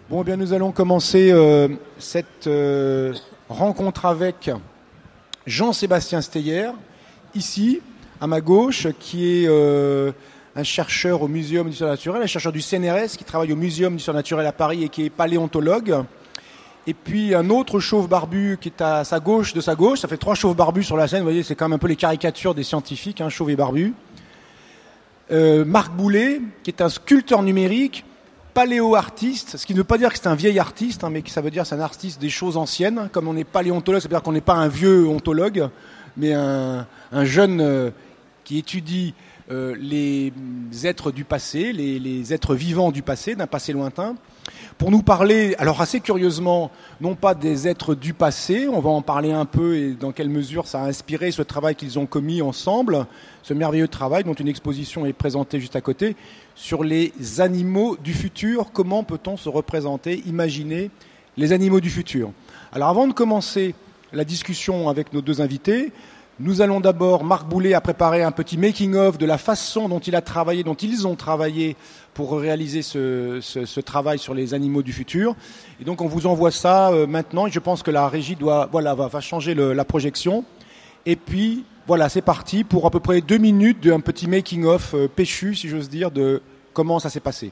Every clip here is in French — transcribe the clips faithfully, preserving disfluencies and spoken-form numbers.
Bon, eh bien, nous allons commencer euh, cette euh, rencontre avec Jean-Sébastien Steyer, ici, à ma gauche, qui est euh, un chercheur au Muséum d'histoire naturelle, un chercheur du C N R S qui travaille au Muséum d'histoire naturelle à Paris et qui est paléontologue. Et puis un autre chauve barbu qui est à sa gauche de sa gauche. Ça fait trois chauves barbus sur la scène. Vous voyez, c'est quand même un peu les caricatures des scientifiques, hein, chauve et barbu. Euh, Marc Boulet, qui est un sculpteur numérique, paléo-artiste, ce qui ne veut pas dire que c'est un vieil artiste, hein, mais que ça veut dire que c'est un artiste des choses anciennes. Comme on est paléontologue, ça veut dire qu'on n'est pas un vieux ontologue, mais un, un jeune euh, qui étudie euh, les êtres du passé, les, les êtres vivants du passé, d'un passé lointain, pour nous parler, alors assez curieusement, non pas des êtres du passé, on va en parler un peu et dans quelle mesure ça a inspiré ce travail qu'ils ont commis ensemble, ce merveilleux travail dont une exposition est présentée juste à côté, sur les animaux du futur. Comment peut-on se représenter, imaginer les animaux du futur? Alors avant de commencer la discussion avec nos deux invités, nous allons d'abord, Marc Boulet a préparé un petit making-of de la façon dont il a travaillé, dont ils ont travaillé pour réaliser ce, ce, ce travail sur les animaux du futur. Et donc on vous envoie ça euh, maintenant, et je pense que la régie doit, voilà, va, va changer le, la projection. Et puis, voilà, c'est parti pour à peu près deux minutes d'un petit making-of euh, péchu, si j'ose dire, de comment ça s'est passé.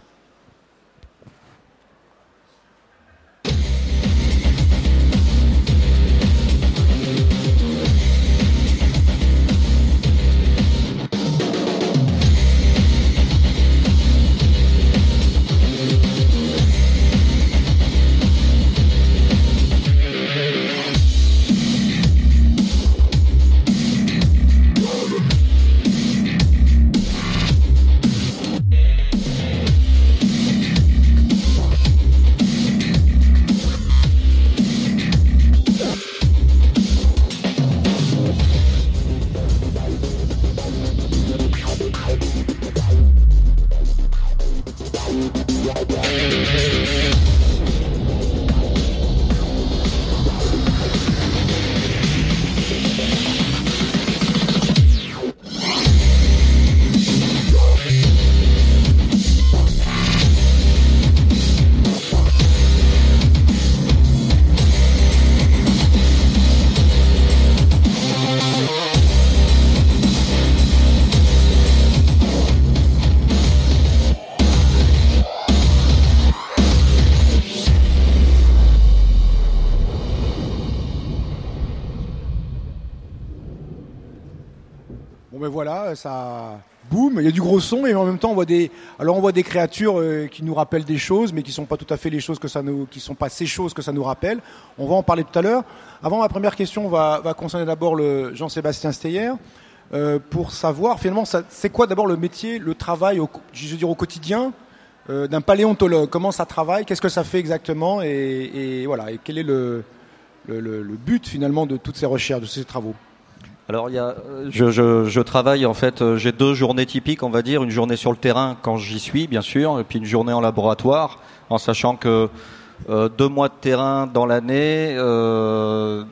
Voilà, ça boum, il y a du gros son et en même temps on voit des, alors on voit des créatures euh, qui nous rappellent des choses, mais qui sont pas tout à fait les choses que ça nous, qui sont pas ces choses que ça nous rappelle. On va en parler tout à l'heure. Avant, ma première question va, va concerner d'abord le Jean-Sébastien Steyer euh, pour savoir finalement, ça, c'est quoi d'abord le métier, le travail, au, je veux dire au quotidien euh, d'un paléontologue. Comment ça travaille, qu'est-ce que ça fait exactement et, et voilà, et quel est le, le, le, le but finalement de toutes ces recherches, de ces travaux. Alors, il y a, je, je, je travaille en fait. J'ai deux journées typiques, on va dire, une journée sur le terrain quand j'y suis, bien sûr, et puis une journée en laboratoire, en sachant que euh, deux mois de terrain dans l'année euh,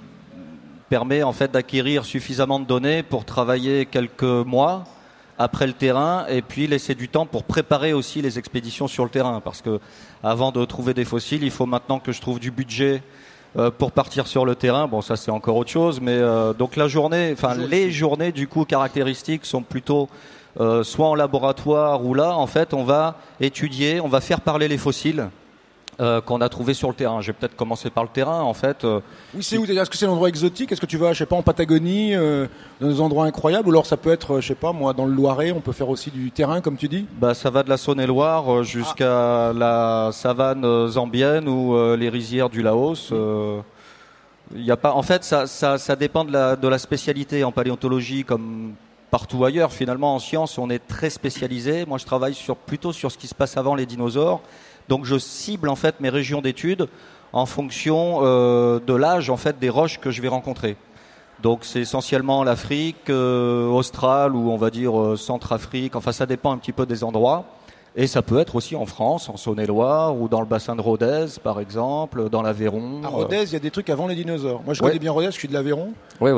permet en fait d'acquérir suffisamment de données pour travailler quelques mois après le terrain, et puis laisser du temps pour préparer aussi les expéditions sur le terrain, parce que avant de trouver des fossiles, il faut maintenant que je trouve du budget. Euh, pour partir sur le terrain, bon ça c'est encore autre chose, mais euh, donc la journée, enfin les journées du coup caractéristiques sont plutôt euh, soit en laboratoire ou là en fait on va étudier, on va faire parler les fossiles euh, qu'on a trouvés sur le terrain. Je vais peut-être commencer par le terrain en fait. Euh, oui, c'est où? Est-ce que c'est un endroit exotique? Est-ce que tu vas, je sais pas, en Patagonie, euh, dans des endroits incroyables, ou alors ça peut être, je sais pas, moi, dans le Loiret, on peut faire aussi du terrain, comme tu dis? Bah, ça va de la Saône-et-Loire jusqu'à ah. la savane zambienne ou euh, les rizières du Laos. Euh, y a pas, en fait, ça, ça, ça dépend de la, de la spécialité en paléontologie, comme partout ailleurs. Finalement, en sciences, on est très spécialisé. Moi, je travaille sur, plutôt sur ce qui se passe avant les dinosaures. Donc, je cible en fait mes régions d'études en fonction euh, de l'âge en fait des roches que je vais rencontrer. Donc c'est essentiellement l'Afrique euh, australe ou on va dire euh, Centrafrique, enfin ça dépend un petit peu des endroits. Et ça peut être aussi en France, en Saône-et-Loire ou dans le bassin de Rodez par exemple, dans l'Aveyron. À Rodez, il y a des trucs avant les dinosaures. Moi je connais ouais. bien Rodez, je suis de l'Aveyron. Oui, oui.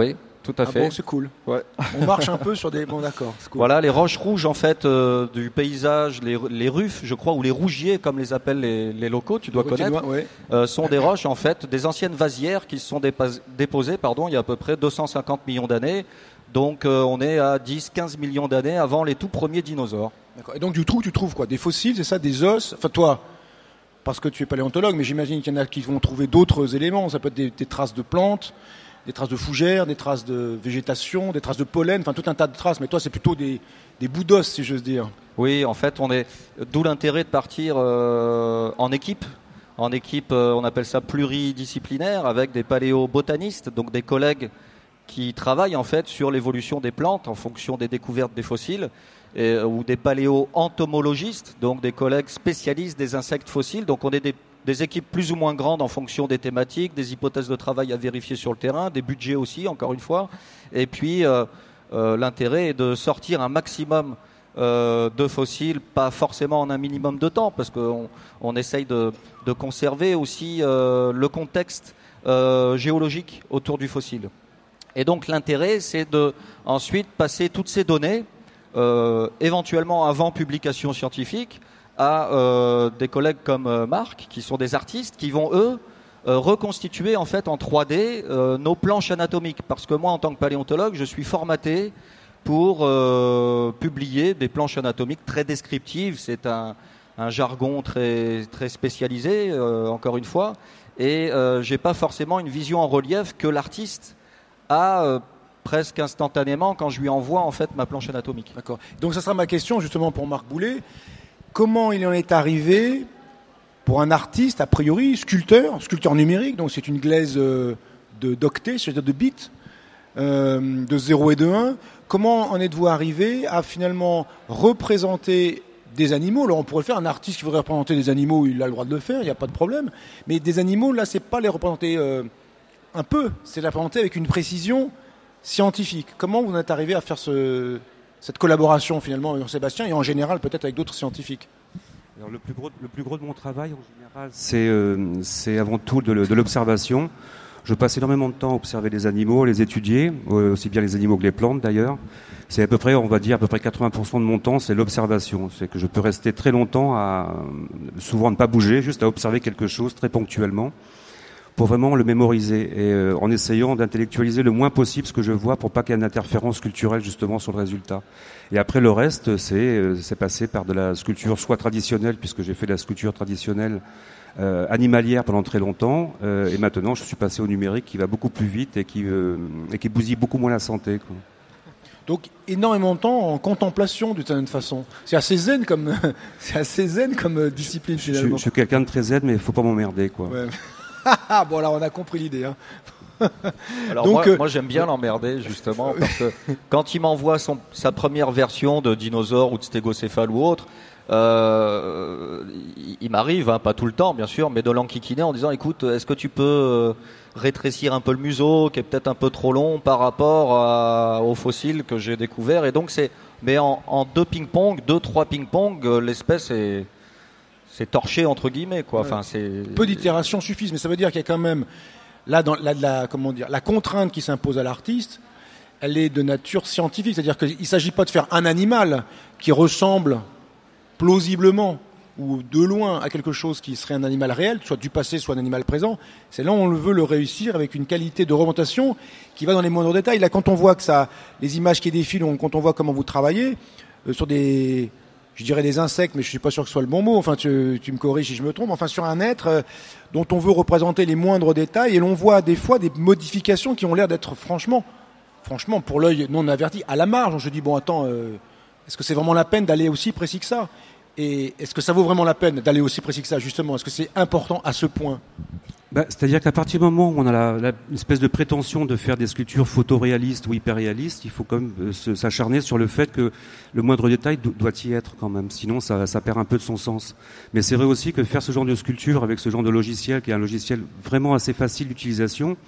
tout à ah fait. Bon, c'est cool. Ouais. On marche un peu sur des... Bon, d'accord. C'est cool. Voilà, les roches rouges, en fait, euh, du paysage, les, les rufes, je crois, ou les rougiers, comme les appellent les, les locaux, tu dois connaître, ouais. euh, sont des roches, en fait, des anciennes vasières qui se sont dépas- déposées, pardon, il y a à peu près deux cent cinquante millions d'années. Donc, euh, on est à dix à quinze millions d'années avant les tout premiers dinosaures. D'accord. Et donc, du coup, tu trouves quoi? Des fossiles, c'est ça? Des os? Enfin, toi, parce que tu es paléontologue, mais j'imagine qu'il y en a qui vont trouver d'autres éléments. Ça peut être des, des traces de plantes, des traces de fougères, des traces de végétation, des traces de pollen, enfin tout un tas de traces. Mais toi, c'est plutôt des, des bouts d'os, si j'ose dire. Oui, en fait, on est. D'où l'intérêt de partir euh, en équipe. En équipe, euh, on appelle ça pluridisciplinaire, avec des paléobotanistes, donc des collègues qui travaillent en fait sur l'évolution des plantes en fonction des découvertes des fossiles, et, ou des paléo-entomologistes, donc des collègues spécialistes des insectes fossiles. Donc on est des, des équipes plus ou moins grandes en fonction des thématiques, des hypothèses de travail à vérifier sur le terrain, des budgets aussi, encore une fois. Et puis euh, euh, l'intérêt est de sortir un maximum euh, de fossiles, pas forcément en un minimum de temps, parce qu'on on essaye de, de conserver aussi euh, le contexte euh, géologique autour du fossile. Et donc l'intérêt, c'est de ensuite passer toutes ces données, euh, éventuellement avant publication scientifique, à euh, des collègues comme euh, Marc, qui sont des artistes, qui vont eux euh, reconstituer en fait en trois D euh, nos planches anatomiques. Parce que moi, en tant que paléontologue, je suis formaté pour euh, publier des planches anatomiques très descriptives. C'est un, un jargon très très spécialisé, euh, encore une fois, et euh, j'ai pas forcément une vision en relief que l'artiste a euh, presque instantanément quand je lui envoie en fait ma planche anatomique. D'accord. Donc ça sera ma question justement pour Marc Boulet. Comment il en est arrivé pour un artiste, a priori, sculpteur, sculpteur numérique, donc c'est une glaise euh, de d'octets, c'est-à-dire de bits, euh, de zéro et de un. Comment en êtes-vous arrivé à finalement représenter des animaux? Alors on pourrait le faire, un artiste qui voudrait représenter des animaux, il a le droit de le faire, il n'y a pas de problème. Mais des animaux, là, c'est pas les représenter euh, un peu, c'est les représenter avec une précision scientifique. Comment vous en êtes arrivé à faire ce, cette collaboration finalement avec Sébastien et en général peut-être avec d'autres scientifiques? Alors, le plus gros, le plus gros de mon travail en général, c'est, euh, c'est avant tout de, de l'observation. Je passe énormément de temps à observer les animaux, les étudier, aussi bien les animaux que les plantes d'ailleurs. C'est à peu près, on va dire, à peu près quatre-vingts pour cent de mon temps, c'est l'observation. C'est que je peux rester très longtemps à, souvent ne pas bouger, juste à observer quelque chose très ponctuellement, pour vraiment le mémoriser et euh, en essayant d'intellectualiser le moins possible ce que je vois pour pas qu'il y ait une interférence culturelle justement sur le résultat. Et après le reste, c'est euh, c'est passé par de la sculpture soit traditionnelle, puisque j'ai fait de la sculpture traditionnelle euh, animalière pendant très longtemps, euh, et maintenant je suis passé au numérique qui va beaucoup plus vite et qui euh, et qui bousille beaucoup moins la santé, quoi. Donc énormément de temps en contemplation d'une certaine façon. C'est assez zen comme c'est assez zen comme euh, discipline finalement. Je, je suis quelqu'un de très zen, mais il faut pas m'emmerder, quoi. Ouais. Bon, alors on a compris l'idée. Hein. Alors Donc, moi, euh... moi j'aime bien l'emmerder justement parce que quand il m'envoie son, sa première version de dinosaure ou de stégocéphale ou autre, euh, il, il m'arrive, hein, pas tout le temps bien sûr, mais de l'enquiquiner en disant écoute, est-ce que tu peux euh, rétrécir un peu le museau qui est peut-être un peu trop long par rapport à, aux fossiles que j'ai découverts. Et donc c'est, mais en, en deux ping-pong, deux trois ping-pong, euh, l'espèce est c'est torché entre guillemets quoi. Enfin, c'est peu d'itérations suffisent, mais ça veut dire qu'il y a quand même là dans la, la comment dire la contrainte qui s'impose à l'artiste, elle est de nature scientifique, c'est-à-dire qu'il ne s'agit pas de faire un animal qui ressemble plausiblement ou de loin à quelque chose qui serait un animal réel, soit du passé, soit un animal présent. C'est là où on veut le réussir avec une qualité de représentation qui va dans les moindres détails. Là, quand on voit que ça, les images qui défilent, quand on voit comment vous travaillez euh, sur des je dirais des insectes, mais je suis pas sûr que ce soit le bon mot. Enfin, tu, tu me corriges si je me trompe. Enfin, sur un être euh, dont on veut représenter les moindres détails, et l'on voit des fois des modifications qui ont l'air d'être franchement, franchement, pour l'œil non averti, à la marge. On se dit bon, attends, euh, est-ce que c'est vraiment la peine d'aller aussi précis que ça? Et est-ce que ça vaut vraiment la peine d'aller aussi précis que ça, justement? Est-ce que c'est important à ce point? Bah, c'est-à-dire qu'à partir du moment où on a la, la espèce de prétention de faire des sculptures photoréalistes ou hyperréalistes, il faut quand même euh, se, s'acharner sur le fait que le moindre détail do, doit y être quand même, sinon ça, ça perd un peu de son sens. Mais c'est vrai aussi que faire ce genre de sculpture avec ce genre de logiciel, qui est un logiciel vraiment assez facile d'utilisation,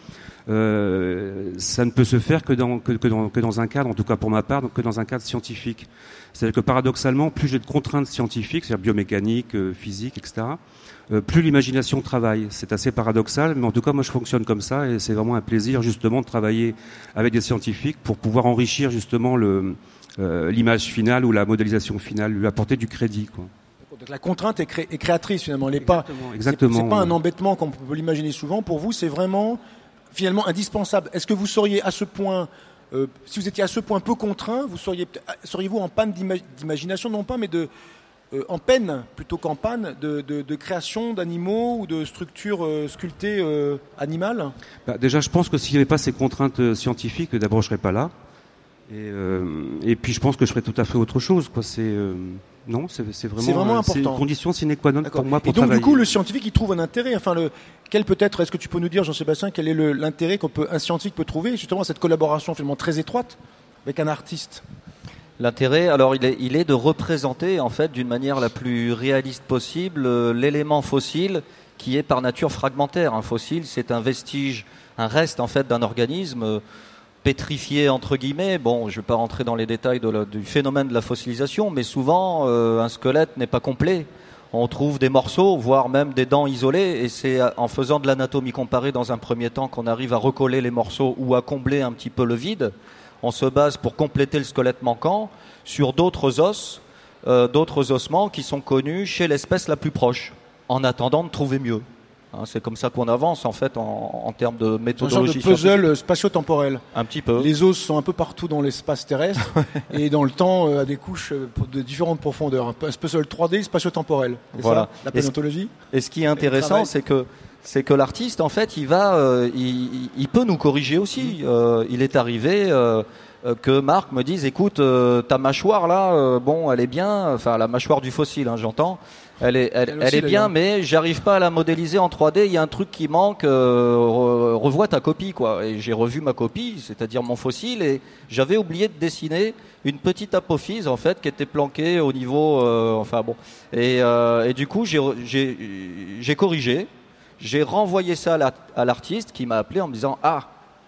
euh, ça ne peut se faire que dans, que, que, dans, que dans un cadre, en tout cas pour ma part, que dans un cadre scientifique. C'est-à-dire que paradoxalement, plus j'ai de contraintes scientifiques, c'est-à-dire biomécanique, euh, physique, et cetera, euh, plus l'imagination travaille. C'est assez paradoxal, mais en tout cas, moi je fonctionne comme ça et c'est vraiment un plaisir justement de travailler avec des scientifiques pour pouvoir enrichir justement le, euh, l'image finale ou la modélisation finale, lui apporter du crédit, quoi. Donc la contrainte est, cré- est créatrice finalement. Elle est pas, exactement. C'est, c'est pas un embêtement comme on peut l'imaginer souvent. Pour vous, c'est vraiment finalement indispensable. Est-ce que vous seriez à ce point, euh, si vous étiez à ce point peu contraint, vous seriez, seriez-vous en panne d'ima- d'imagination, non pas, mais de, euh, en peine plutôt qu'en panne de, de, de création d'animaux ou de structures euh, sculptées euh, animales? Bah, déjà, je pense que s'il n'y avait pas ces contraintes euh, scientifiques, d'abord je serais pas là. Et, euh, et puis je pense que je ferais tout à fait autre chose, quoi. C'est euh, non, c'est, c'est vraiment, c'est vraiment euh, important. C'est une condition sine qua non D'accord. pour moi pour Et donc travailler. du coup, le scientifique, il trouve un intérêt. Enfin, le, quel peut-être, est-ce que tu peux nous dire, Jean-Sébastien, quel est le, l'intérêt qu'on peut, un scientifique peut trouver justement à cette collaboration finalement très étroite avec un artiste? L'intérêt, alors, il est, il est de représenter, en fait, d'une manière la plus réaliste possible, euh, l'élément fossile qui est par nature fragmentaire. Un fossile, c'est un vestige, un reste, en fait, d'un organisme euh, pétrifié, entre guillemets. Bon, je ne vais pas rentrer dans les détails de la, du phénomène de la fossilisation, mais souvent, euh, un squelette n'est pas complet. On trouve des morceaux, voire même des dents isolées, et c'est en faisant de l'anatomie comparée dans un premier temps qu'on arrive à recoller les morceaux ou à combler un petit peu le vide. On se base pour compléter le squelette manquant sur d'autres os, euh, d'autres ossements qui sont connus chez l'espèce la plus proche, en attendant de trouver mieux. Hein, c'est comme ça qu'on avance en fait en, en termes de méthodologie. Un genre de puzzle spatio-temporel. Un petit peu. Les os sont un peu partout dans l'espace terrestre et dans le temps euh, à des couches euh, de différentes profondeurs. Un puzzle trois D spatio-temporel. C'est voilà. Ça, la paléontologie. Et ce qui est intéressant, c'est que c'est que l'artiste, en fait, il va, euh, il, il peut nous corriger aussi. Euh, il est arrivé euh, que Marc me dise, écoute, euh, ta mâchoire là, euh, bon, elle est bien, enfin la mâchoire du fossile, hein, j'entends. Elle est, elle, elle, aussi, elle est bien, mais j'arrive pas à la modéliser en trois D. Il y a un truc qui manque. Euh, re, revois ta copie, quoi. Et j'ai revu ma copie, c'est-à-dire mon fossile, et j'avais oublié de dessiner une petite apophyse en fait qui était planquée au niveau, euh, enfin bon. Et, euh, et du coup, j'ai, j'ai, j'ai corrigé. J'ai renvoyé ça à, la, à l'artiste qui m'a appelé en me disant ah,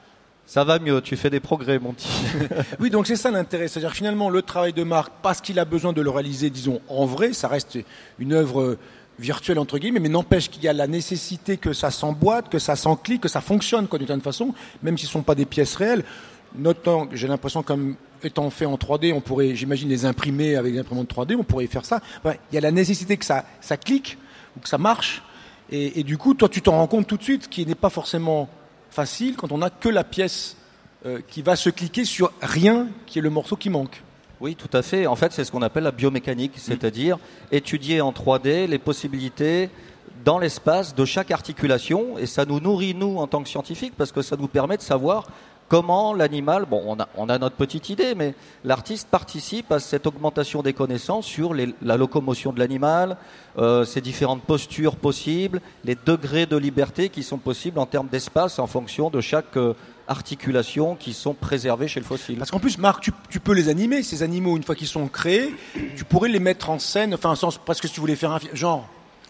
ça va mieux, tu fais des progrès, mon petit. Oui, donc c'est ça l'intérêt. C'est-à-dire que finalement, le travail de Marc, parce qu'il a besoin de le réaliser, disons, en vrai, ça reste une œuvre virtuelle, entre guillemets, mais n'empêche qu'il y a la nécessité que ça s'emboîte, que ça s'enclique, que ça fonctionne, quoi, d'une certaine façon, même si ce ne sont pas des pièces réelles. Notant, j'ai l'impression, comme étant fait en trois D, on pourrait, j'imagine, les imprimer avec des imprimantes trois D, on pourrait faire ça. Ouais, il y a la nécessité que ça, ça clique, ou que ça marche. Et, et du coup, toi, tu t'en rends compte tout de suite qu'il n'est pas forcément facile quand on n'a que la pièce euh, qui va se cliquer sur rien, qui est le morceau qui manque. Oui, tout à fait. En fait, c'est ce qu'on appelle la biomécanique, c'est-à-dire étudier en trois D les possibilités dans l'espace de chaque articulation. Et ça nous nourrit, nous, en tant que scientifiques, parce que ça nous permet de savoir comment l'animal, bon, on a, on a notre petite idée, mais l'artiste participe à cette augmentation des connaissances sur les, la locomotion de l'animal, euh, ses différentes postures possibles, les degrés de liberté qui sont possibles en termes d'espace en fonction de chaque euh, articulation qui sont préservées chez le fossile. Parce qu'en plus, Marc, tu, tu peux les animer, ces animaux, une fois qu'ils sont créés, tu pourrais les mettre en scène, enfin, en sens, presque si tu voulais faire un film, genre...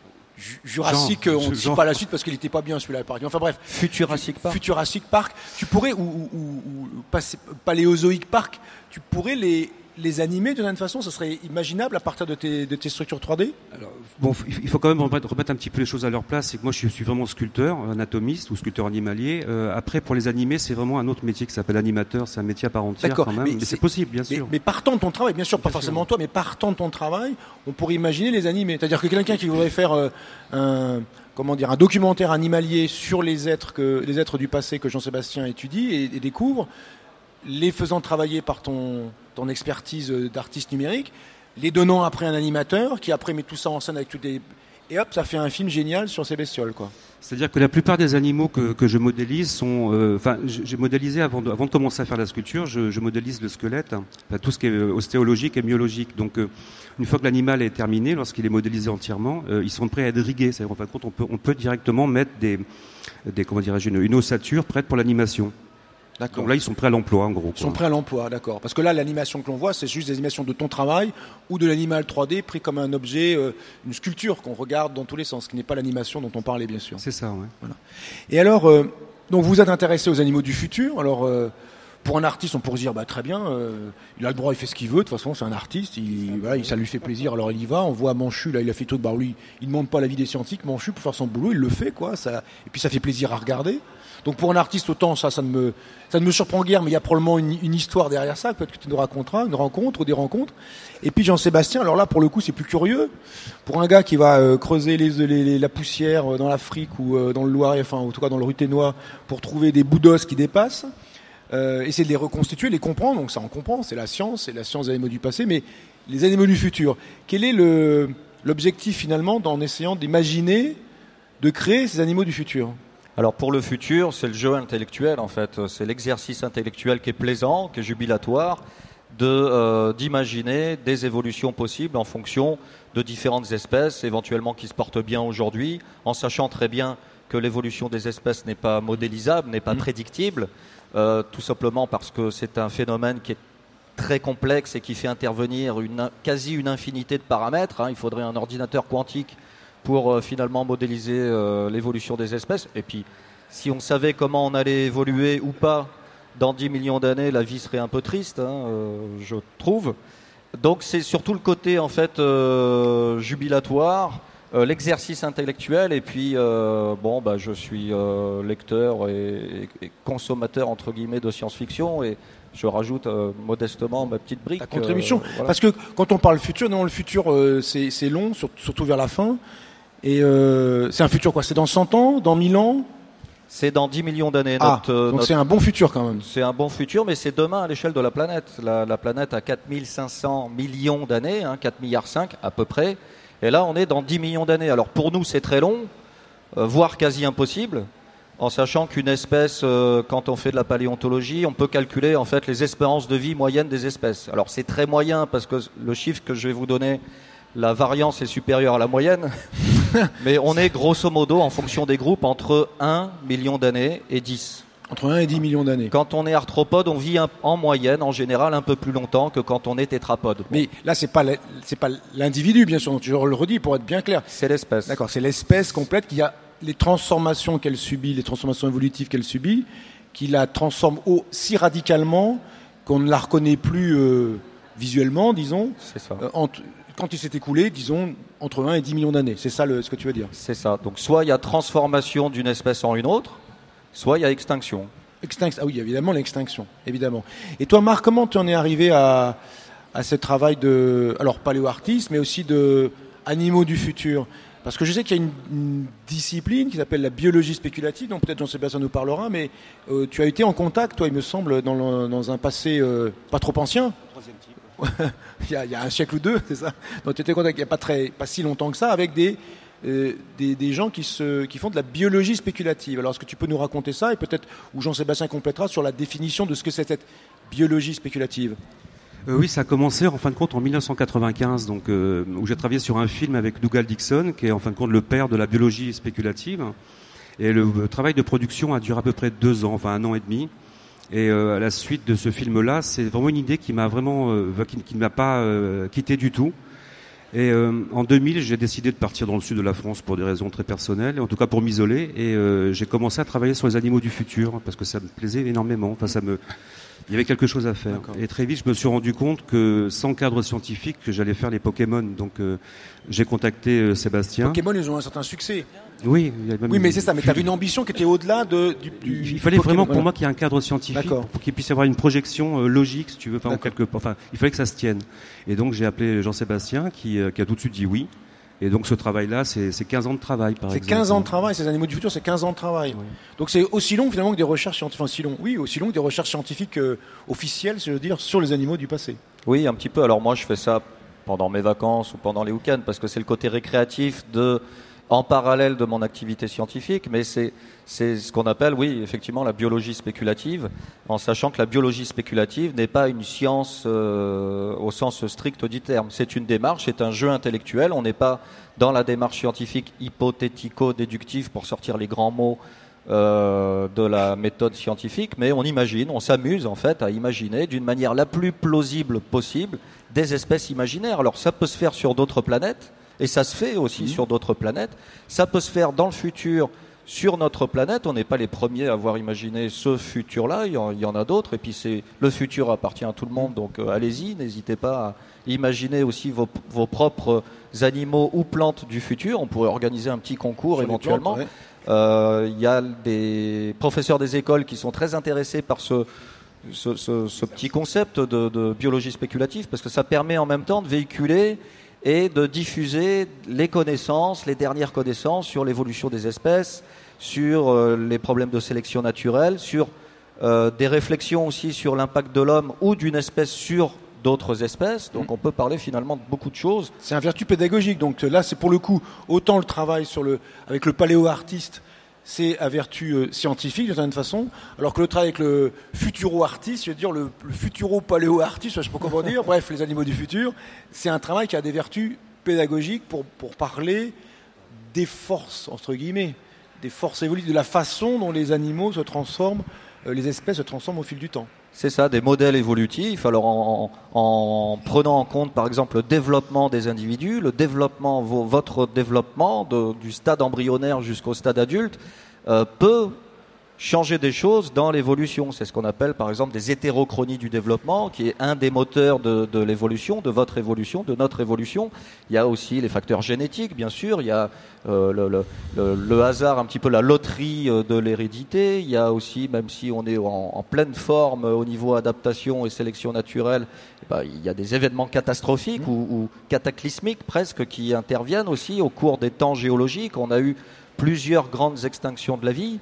Jurassic, genre, on ne dit pas la suite parce qu'il n'était pas bien celui-là, par exemple. Enfin bref. Futurassic Park. Futurassic Park. Tu pourrais, ou, ou, ou, ou Paléozoic Park, tu pourrais les, les animer de toute façon, ça serait imaginable à partir de tes, de tes structures trois D? Alors, bon, il faut quand même remettre, remettre un petit peu les choses à leur place. C'est que moi, je suis vraiment sculpteur, anatomiste ou sculpteur animalier. Euh, après, pour les animer, c'est vraiment un autre métier qui s'appelle animateur. C'est un métier à part entière. D'accord, quand même. mais, mais c'est, c'est possible, bien mais, sûr. Mais partant de ton travail, bien sûr, pas bien forcément sûr. Toi, mais partant de ton travail, on pourrait imaginer les animer. C'est-à-dire que quelqu'un qui voudrait faire euh, un, comment dire, un documentaire animalier sur les êtres que, les êtres du passé que Jean-Sébastien étudie et, et découvre, les faisant travailler par ton, ton expertise d'artiste numérique, les donnant après un animateur qui après met tout ça en scène avec toutes les... Et hop, ça fait un film génial sur ces bestioles, quoi. C'est-à-dire que la plupart des animaux que, que je modélise sont... Enfin, euh, j'ai modélisé avant de, avant de commencer à faire la sculpture, je, je modélise le squelette, hein, enfin, tout ce qui est ostéologique et myologique. Donc, euh, une fois que l'animal est terminé, lorsqu'il est modélisé entièrement, euh, ils sont prêts à être rigués. C'est-à-dire, en fin de compte, on peut, on peut directement mettre des, des comment dirais-je, une, une ossature prête pour l'animation. D'accord. Donc là, ils sont prêts à l'emploi, en gros. Ils sont prêts à l'emploi, d'accord. Parce que là, l'animation que l'on voit, c'est juste des animations de ton travail ou de l'animal trois D pris comme un objet, euh, une sculpture qu'on regarde dans tous les sens, ce qui n'est pas l'animation dont on parlait, bien sûr. C'est ça, ouais. Voilà. Et alors, euh, donc vous êtes intéressé aux animaux du futur. Alors, euh, pour un artiste, on pourrait se dire, bah, très bien, euh, il a le droit, il fait ce qu'il veut. De toute façon, c'est un artiste, il, voilà, il, ça lui fait plaisir, alors il y va. On voit Manchu, là, il a fait tout. Bah, lui, il ne demande pas l'avis des scientifiques. Manchu, pour faire son boulot, il le fait, quoi. Ça, et puis, ça fait plaisir à regarder. Donc, pour un artiste, autant ça, ça ne me, ça ne me surprend guère, mais il y a probablement une, une histoire derrière ça. Peut-être que tu nous raconteras, une rencontre ou des rencontres. Et puis, Jean-Sébastien, alors là, pour le coup, c'est plus curieux. Pour un gars qui va euh, creuser les, les, les, la poussière euh, dans l'Afrique ou euh, dans le Loiret, enfin, en tout cas dans le Ruténois, pour trouver des bouts d'os qui dépassent, euh, essayer de les reconstituer, les comprendre. Donc, ça, on comprend. C'est la science, c'est la science des animaux du passé, mais les animaux du futur. Quel est le, l'objectif, finalement, en essayant d'imaginer, de créer ces animaux du futur? Alors pour le futur, c'est le jeu intellectuel en fait, c'est l'exercice intellectuel qui est plaisant, qui est jubilatoire, de, euh, d'imaginer des évolutions possibles en fonction de différentes espèces, éventuellement qui se portent bien aujourd'hui, en sachant très bien que l'évolution des espèces n'est pas modélisable, n'est pas mmh. prédictible, euh, tout simplement parce que c'est un phénomène qui est très complexe et qui fait intervenir une, quasi une infinité de paramètres, hein. Il faudrait un ordinateur quantique pour euh, finalement modéliser euh, l'évolution des espèces. Et puis, si on savait comment on allait évoluer ou pas dans dix millions d'années, la vie serait un peu triste, hein, euh, je trouve. Donc, c'est surtout le côté, en fait, euh, jubilatoire, euh, l'exercice intellectuel, et puis, euh, bon, bah, je suis euh, lecteur et, et consommateur, entre guillemets, de science-fiction, et je rajoute euh, modestement ma petite brique. Ta contribution. Euh, voilà. Parce que quand on parle futur, non, le futur, euh, c'est, c'est long, sur, surtout vers la fin. Et euh, c'est un futur quoi? C'est dans cent ans? Dans mille ans? C'est dans dix millions d'années. Ah, notre, donc notre... c'est un bon futur quand même. C'est un bon futur, mais c'est demain à l'échelle de la planète. La, la planète a quatre mille cinq cents millions d'années, hein, quatre milliards cinq à peu près. Et là, on est dans dix millions d'années. Alors pour nous, c'est très long, euh, voire quasi impossible, en sachant qu'une espèce, euh, quand on fait de la paléontologie, on peut calculer en fait les espérances de vie moyennes des espèces. Alors c'est très moyen parce que le chiffre que je vais vous donner, la variance est supérieure à la moyenne. Mais on est grosso modo, en fonction des groupes, entre un million d'années et dix. Entre un et dix millions d'années. Quand on est arthropode, on vit un, en moyenne, en général, un peu plus longtemps que quand on est tétrapode. Mais là, c'est pas, c'est pas l'individu, bien sûr, je le redis pour être bien clair. C'est l'espèce. D'accord, c'est l'espèce complète qui a les transformations qu'elle subit, les transformations évolutives qu'elle subit, qui la transforme au, si radicalement qu'on ne la reconnaît plus euh, visuellement, disons. C'est ça. Euh, entre, quand il s'est écoulé, disons, entre un et dix millions d'années. C'est ça le, ce que tu veux dire? C'est ça. Donc soit il y a transformation d'une espèce en une autre, soit il y a extinction. Extinction. Ah oui, évidemment, l'extinction. Évidemment. Et toi, Marc, comment tu en es arrivé à, à ce travail de, alors paléo-artiste, mais aussi de animaux du futur? Parce que je sais qu'il y a une, une discipline qui s'appelle la biologie spéculative, dont peut-être Jean-Sébastien nous parlera, mais euh, tu as été en contact, toi, il me semble, dans, le, dans un passé euh, pas trop ancien. Troisième type. il, y a, il y a un siècle ou deux, c'est ça. Donc tu étais en contact il n'y a pas, très, pas si longtemps que ça avec des, euh, des, des gens qui, se, qui font de la biologie spéculative. Alors est-ce que tu peux nous raconter ça et peut-être où Jean-Sébastien complétera sur la définition de ce que c'est cette biologie spéculative? Euh, oui, ça a commencé en fin de compte en mille neuf cent quatre-vingt-quinze, donc, euh, où j'ai travaillé sur un film avec Dougal Dixon, qui est en fin de compte le père de la biologie spéculative. Et le, le travail de production a duré à peu près deux ans, enfin un an et demi. Et euh, à la suite de ce film-là, c'est vraiment une idée qui m'a vraiment, euh, qui, qui ne m'a pas euh, quitté du tout. Et euh, en deux mille, j'ai décidé de partir dans le sud de la France pour des raisons très personnelles, en tout cas pour m'isoler. Et euh, j'ai commencé à travailler sur les animaux du futur parce que ça me plaisait énormément. Enfin, ça me, il y avait quelque chose à faire. D'accord. Et très vite, je me suis rendu compte que sans cadre scientifique, que j'allais faire les Pokémon. Donc, euh, j'ai contacté euh, Sébastien. Pokémon, ils ont un certain succès. Oui, il y a même oui, mais c'est ça. Mais tu avais une ambition qui était au-delà de, du, du. Il fallait Pokémon, vraiment pour voilà. moi qu'il y ait un cadre scientifique, D'accord. pour qu'il puisse y avoir une projection euh, logique, si tu veux, enfin, quelque, enfin, il fallait que ça se tienne. Et donc j'ai appelé Jean-Sébastien qui, euh, qui a tout de suite dit oui. Et donc ce travail-là, c'est, c'est quinze ans de travail, par c'est exemple. C'est quinze ans de travail, ces animaux du futur, c'est quinze ans de travail. Oui. Donc c'est aussi long finalement que des recherches scientifiques, enfin, aussi long, oui, aussi long que des recherches scientifiques euh, officielles, si je veux dire, sur les animaux du passé. Oui, un petit peu. Alors moi, je fais ça pendant mes vacances ou pendant les week-ends parce que c'est le côté récréatif de, en parallèle de mon activité scientifique, mais c'est, c'est ce qu'on appelle, oui, effectivement, la biologie spéculative, en sachant que la biologie spéculative n'est pas une science euh, au sens strict du terme. C'est une démarche, c'est un jeu intellectuel. On n'est pas dans la démarche scientifique hypothético-déductive pour sortir les grands mots euh, de la méthode scientifique, mais on imagine, on s'amuse en fait à imaginer d'une manière la plus plausible possible des espèces imaginaires. Alors ça peut se faire sur d'autres planètes, et ça se fait aussi mmh. sur d'autres planètes. Ça peut se faire dans le futur sur notre planète, on n'est pas les premiers à avoir imaginé ce futur-là, il y en, il y en a d'autres, et puis c'est, le futur appartient à tout le monde, donc euh, allez-y, n'hésitez pas à imaginer aussi vos, vos propres animaux ou plantes du futur. On pourrait organiser un petit concours sur éventuellement. Il ouais. euh, y a des professeurs des écoles qui sont très intéressés par ce, ce, ce, ce petit concept de, de biologie spéculative, parce que ça permet en même temps de véhiculer et de diffuser les connaissances, les dernières connaissances sur l'évolution des espèces, sur euh, les problèmes de sélection naturelle, sur euh, des réflexions aussi sur l'impact de l'homme ou d'une espèce sur d'autres espèces. Donc on peut parler finalement de beaucoup de choses. C'est un vertu pédagogique. Donc là, c'est pour le coup, autant le travail sur le, avec le paléo-artiste, c'est à vertu euh, scientifique d'une certaine façon, alors que le travail avec le futuro-artiste, je veux dire le, le futuro-paléo-artiste, je ne sais pas comment dire, bref, les animaux du futur, c'est un travail qui a des vertus pédagogiques pour, pour parler des forces, entre guillemets, des forces évolutives, de la façon dont les animaux se transforment, euh, les espèces se transforment au fil du temps. C'est ça, des modèles évolutifs. Alors en, en, en prenant en compte par exemple le développement des individus, le développement, votre développement de, du stade embryonnaire jusqu'au stade adulte euh, peut changer des choses dans l'évolution. C'est ce qu'on appelle par exemple des hétérochronies du développement, qui est un des moteurs de, de l'évolution, de votre évolution, de notre évolution. Il y a aussi les facteurs génétiques, bien sûr. Il y a euh, le, le, le, le hasard, un petit peu la loterie de l'hérédité. Il y a aussi, même si on est en, en pleine forme au niveau adaptation et sélection naturelle, eh ben, il y a des événements catastrophiques mmh. ou, ou cataclysmiques presque qui interviennent aussi au cours des temps géologiques. On a eu plusieurs grandes extinctions de la vie.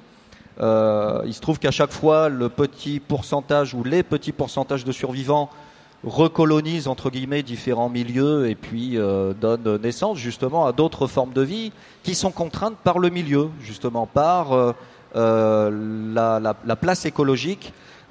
Euh, il se trouve qu'à chaque fois, le petit pourcentage ou les petits pourcentages de survivants recolonisent entre guillemets différents milieux et puis euh, donnent naissance justement à d'autres formes de vie qui sont contraintes par le milieu, justement par euh, euh, la, la, la place écologique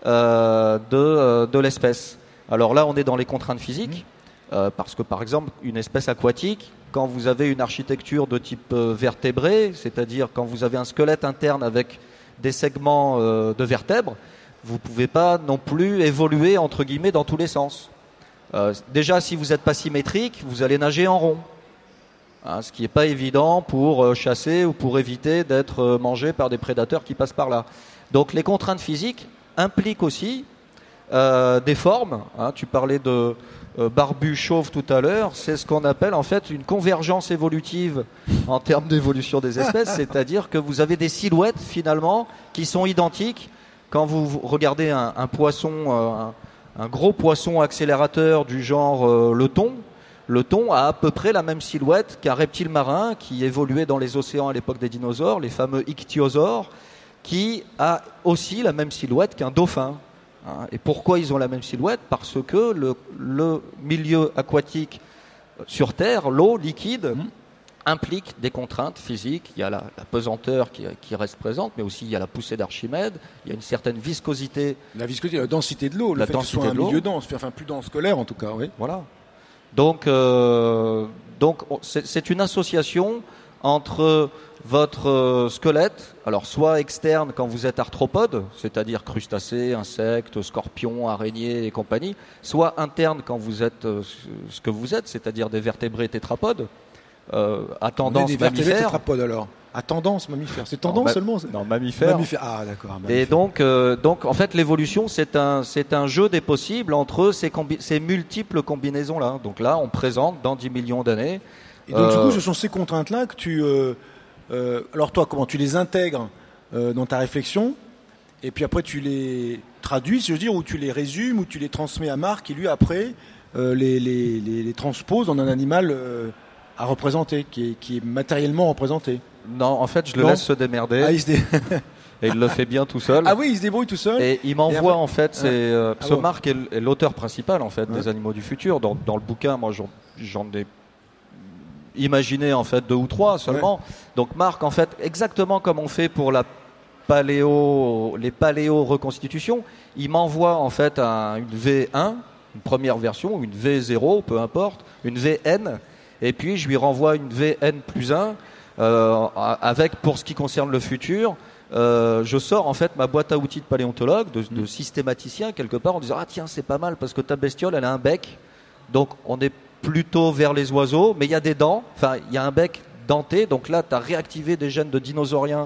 euh, de, euh, de l'espèce. Alors là, on est dans les contraintes physiques euh, parce que par exemple, une espèce aquatique, quand vous avez une architecture de type euh, vertébré, c'est-à-dire quand vous avez un squelette interne avec des segments euh, de vertèbres, vous ne pouvez pas non plus évoluer entre guillemets dans tous les sens. Euh, déjà, si vous n'êtes pas symétrique, vous allez nager en rond, hein, ce qui n'est pas évident pour euh, chasser ou pour éviter d'être euh, mangé par des prédateurs qui passent par là. Donc les contraintes physiques impliquent aussi euh, des formes. Hein, tu parlais de euh, barbu chauve tout à l'heure, c'est ce qu'on appelle en fait une convergence évolutive en termes d'évolution des espèces, c'est-à-dire que vous avez des silhouettes finalement qui sont identiques. Quand vous regardez un, un poisson, euh, un, un gros poisson accélérateur du genre euh, le thon, le thon a à peu près la même silhouette qu'un reptile marin qui évoluait dans les océans à l'époque des dinosaures, les fameux ichthyosaures, qui a aussi la même silhouette qu'un dauphin. Et pourquoi ils ont la même silhouette ? Parce que le, le milieu aquatique sur Terre, l'eau liquide, mmh. implique des contraintes physiques. Il y a la, la pesanteur qui, qui reste présente, mais aussi il y a la poussée d'Archimède, il y a une certaine viscosité. La viscosité, la densité de l'eau, le la fait que ce soit un milieu dense, enfin plus dense que l'air en tout cas. Oui. Voilà. Donc, euh, donc c'est, c'est une association entre votre squelette, alors soit externe quand vous êtes arthropode, c'est-à-dire crustacés, insectes, scorpions, araignées et compagnie, soit interne quand vous êtes euh, ce que vous êtes, c'est-à-dire des vertébrés tétrapodes, euh, à tendance des mammifère. Tétrapodes alors. À tendance mammifère. C'est tendance non, seulement c'est... Non, mammifère. mammifère. Ah d'accord. Mammifère. Et donc, euh, donc en fait, l'évolution, c'est un, c'est un jeu des possibles entre ces, combi- ces multiples combinaisons-là. Donc là, on présente dans dix millions d'années. Et donc euh, du coup, ce sont ces contraintes-là que tu... Euh, euh, alors toi, comment tu les intègres euh, dans ta réflexion, et puis après tu les traduis, je veux dire, ou tu les résumes, ou tu les transmets à Marc, qui lui après euh, les, les, les, les transpose en un animal euh, à représenter, qui est, qui est matériellement représenté. Non, en fait, je le non. laisse se démerder. Ah, il se dé... Et il le fait bien tout seul. Ah oui, il se débrouille tout seul. Et il m'envoie après... en fait, c'est, euh, ah ce bon. Marc est, est l'auteur principal en fait ouais. des Animaux du futur. Dans, dans le bouquin, moi j'en, j'en ai imaginé en fait deux ou trois seulement. Ouais. Donc Marc, en fait, exactement comme on fait pour la paléo, les paléo-reconstitutions, il m'envoie en fait un, une V un, une première version, une V zéro, peu importe, une V N, et puis je lui renvoie une V N plus un, euh, avec, pour ce qui concerne le futur, euh, je sors en fait ma boîte à outils de paléontologue, de, de systématicien quelque part, en disant ah tiens c'est pas mal parce que ta bestiole elle a un bec, donc on est plutôt vers les oiseaux, mais il y a des dents, enfin il y a un bec denté, donc là tu as réactivé des gènes de dinosauriens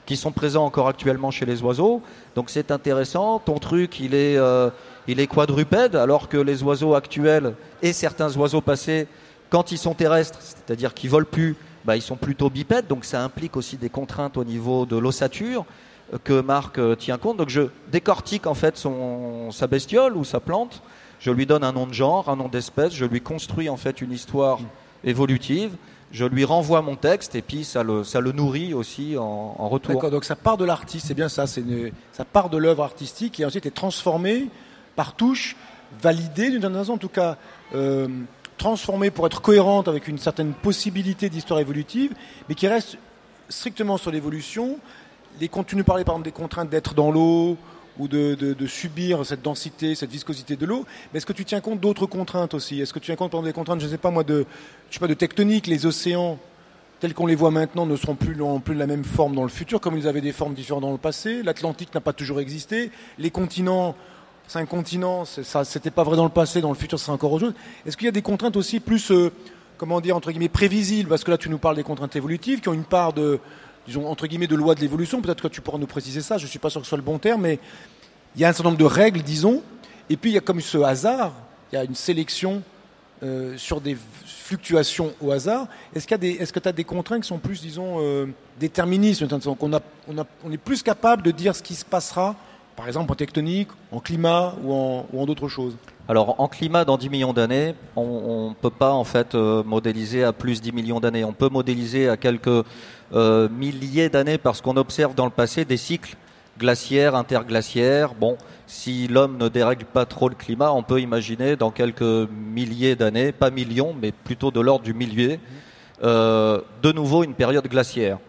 qui sont présents encore actuellement chez les oiseaux. Donc c'est intéressant. Ton truc, il est, euh, il est quadrupède, alors que les oiseaux actuels et certains oiseaux passés, quand ils sont terrestres, c'est-à-dire qu'ils volent plus, bah, ils sont plutôt bipèdes. Donc ça implique aussi des contraintes au niveau de l'ossature euh, que Marc euh, tient compte. Donc je décortique en fait son, sa bestiole ou sa plante. Je lui donne un nom de genre, un nom d'espèce. Je lui construis en fait une histoire évolutive. Je lui renvoie mon texte et puis ça le, ça le nourrit aussi en, en retour. D'accord, donc ça part de l'artiste, c'est bien ça, c'est une, ça part de l'œuvre artistique et ensuite est transformé par touche, validé d'une certaine façon, en tout cas euh, transformé pour être cohérente avec une certaine possibilité d'histoire évolutive, mais qui reste strictement sur l'évolution. Les, tu nous parlais par exemple des contraintes d'être dans l'eau ou de, de, de subir cette densité, cette viscosité de l'eau. Mais est-ce que tu tiens compte d'autres contraintes aussi ? Est-ce que tu tiens compte par exemple des contraintes, je ne sais pas moi, de, je sais pas, de tectonique ? Les océans, tels qu'on les voit maintenant, ne seront plus, non plus de la même forme dans le futur, comme ils avaient des formes différentes dans le passé. L'Atlantique n'a pas toujours existé. Les continents, c'est un continent, c'est, ça, c'était pas vrai dans le passé, dans le futur, c'est encore autre chose. Est-ce qu'il y a des contraintes aussi plus, euh, comment dire, entre guillemets, prévisibles ? Parce que là, tu nous parles des contraintes évolutives qui ont une part de, disons, entre guillemets, de loi de l'évolution. Peut-être que tu pourras nous préciser ça, je ne suis pas sûr que ce soit le bon terme, mais il y a un certain nombre de règles, disons, et puis il y a comme ce hasard, il y a une sélection euh, sur des fluctuations au hasard. Est-ce qu'il y a des, est-ce que tu as des contraintes qui sont plus, disons, euh, déterministes, qu'on a, on, a, on est plus capable de dire ce qui se passera, par exemple en tectonique, en climat ou en, ou en d'autres choses ? Alors en climat, dans dix millions d'années, on ne peut pas en fait euh, modéliser à plus dix millions d'années. On peut modéliser à quelques euh, milliers d'années parce qu'on observe dans le passé des cycles glaciaires, interglaciaires. Bon, si l'homme ne dérègle pas trop le climat, on peut imaginer dans quelques milliers d'années, pas millions, mais plutôt de l'ordre du millier, euh, de nouveau une période glaciaire.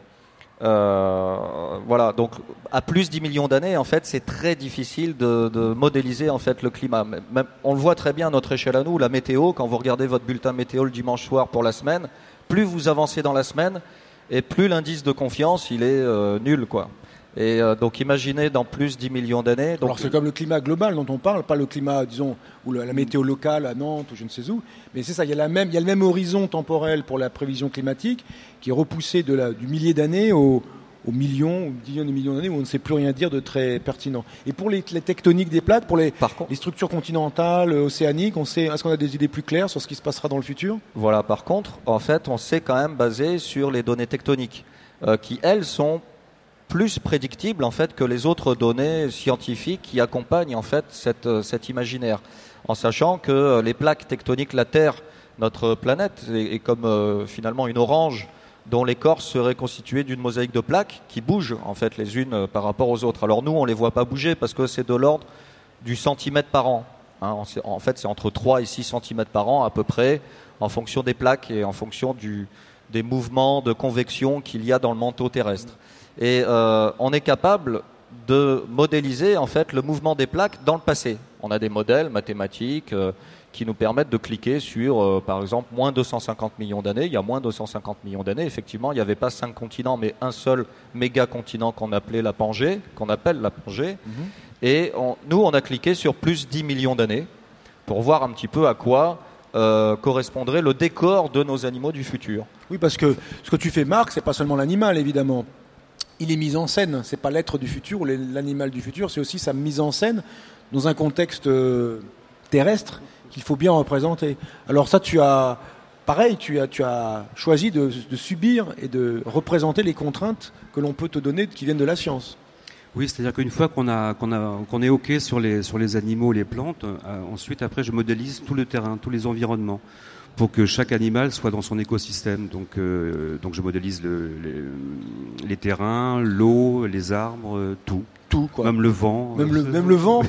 Euh, voilà, donc à plus de dix millions d'années, en fait, c'est très difficile de, de modéliser en fait le climat. Même, on le voit très bien à notre échelle à nous, la météo. Quand vous regardez votre bulletin météo le dimanche soir pour la semaine, plus vous avancez dans la semaine, et plus l'indice de confiance il est euh, nul, quoi. Et euh, donc imaginez dans plus de dix millions d'années. Donc, alors c'est comme le climat global dont on parle, pas le climat, disons, ou la, la météo locale à Nantes ou je ne sais où, mais c'est ça, il y a, la même, il y a le même horizon temporel pour la prévision climatique qui est repoussé de la, du millier d'années au, aux millions, aux millions de millions d'années où on ne sait plus rien dire de très pertinent. Et pour les, les tectoniques des plaques, pour les, contre, les structures continentales, océaniques, on sait, est-ce qu'on a des idées plus claires sur ce qui se passera dans le futur ? Voilà, par contre, en fait, on s'est quand même basé sur les données tectoniques euh, qui, elles, sont plus prédictible en fait que les autres données scientifiques qui accompagnent en fait cette, cet imaginaire, en sachant que les plaques tectoniques, la Terre, notre planète, est, est comme euh, finalement une orange dont l'écorce serait constituée d'une mosaïque de plaques qui bougent en fait les unes par rapport aux autres. Alors nous, on les voit pas bouger parce que c'est de l'ordre du centimètre par an. Hein, en fait, c'est entre trois et six centimètres par an à peu près, en fonction des plaques et en fonction du, des mouvements de convection qu'il y a dans le manteau terrestre. Et euh, on est capable de modéliser en fait le mouvement des plaques dans le passé. On a des modèles mathématiques euh, qui nous permettent de cliquer sur, euh, par exemple, moins deux cent cinquante millions d'années. Il y a moins deux cent cinquante millions d'années, effectivement, il n'y avait pas cinq continents, mais un seul méga continent qu'on appelait la Pangée, qu'on appelle la Pangée. Mm-hmm. Et on, nous, on a cliqué sur plus dix millions d'années pour voir un petit peu à quoi euh, correspondrait le décor de nos animaux du futur. Oui, parce que ce que tu fais, Marc, c'est pas seulement l'animal, évidemment. Il est mis en scène, c'est pas l'être du futur ou l'animal du futur, c'est aussi sa mise en scène dans un contexte euh, terrestre qu'il faut bien représenter. Alors ça, tu as, pareil, tu as, tu as choisi de, de subir et de représenter les contraintes que l'on peut te donner qui viennent de la science. Oui, c'est-à-dire qu'une fois qu'on a, qu'on a, qu'on est OK sur les, sur les animaux, les plantes, euh, ensuite, après, je modélise tout le terrain, tous les environnements, pour que chaque animal soit dans son écosystème. Donc, euh, donc je modélise le, les, les terrains, l'eau, les arbres, euh, tout. Tout, quoi. Même le vent. Même le, même le vent.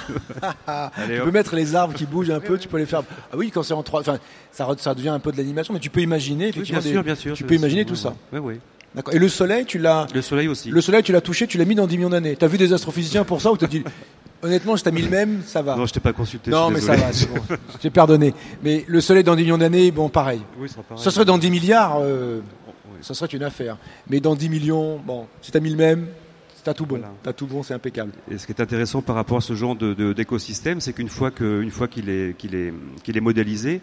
Allez, tu peux mettre les arbres qui bougent un peu, tu peux les faire. Ah oui, quand c'est en trois, enfin, ça, ça devient un peu de l'animation, mais tu peux imaginer, effectivement. Oui, bien sûr, bien sûr. Tu peux imaginer tout ça. Oui, oui. D'accord. Et le soleil, tu l'as. Le soleil aussi. Le soleil, tu l'as touché, tu l'as mis dans dix millions d'années. T'as vu des astrophysiciens pour ça ou t'as dit, honnêtement, je t'ai mis le même, ça va. Non, je t'ai pas consulté. Non, mais ça va, c'est bon. Je t'ai pardonné. Mais le soleil dans dix millions d'années, bon, pareil. Oui, ça sera pareil. Ça serait dans dix milliards, euh, oui. Ça serait une affaire. Mais dans dix millions, bon, si t'as mis le même, t'as tout bon. Voilà. T'as tout bon, c'est impeccable. Et ce qui est intéressant par rapport à ce genre de, de, d'écosystème, c'est qu'une fois que, une fois qu'il est, qu'il est, qu'il est modélisé,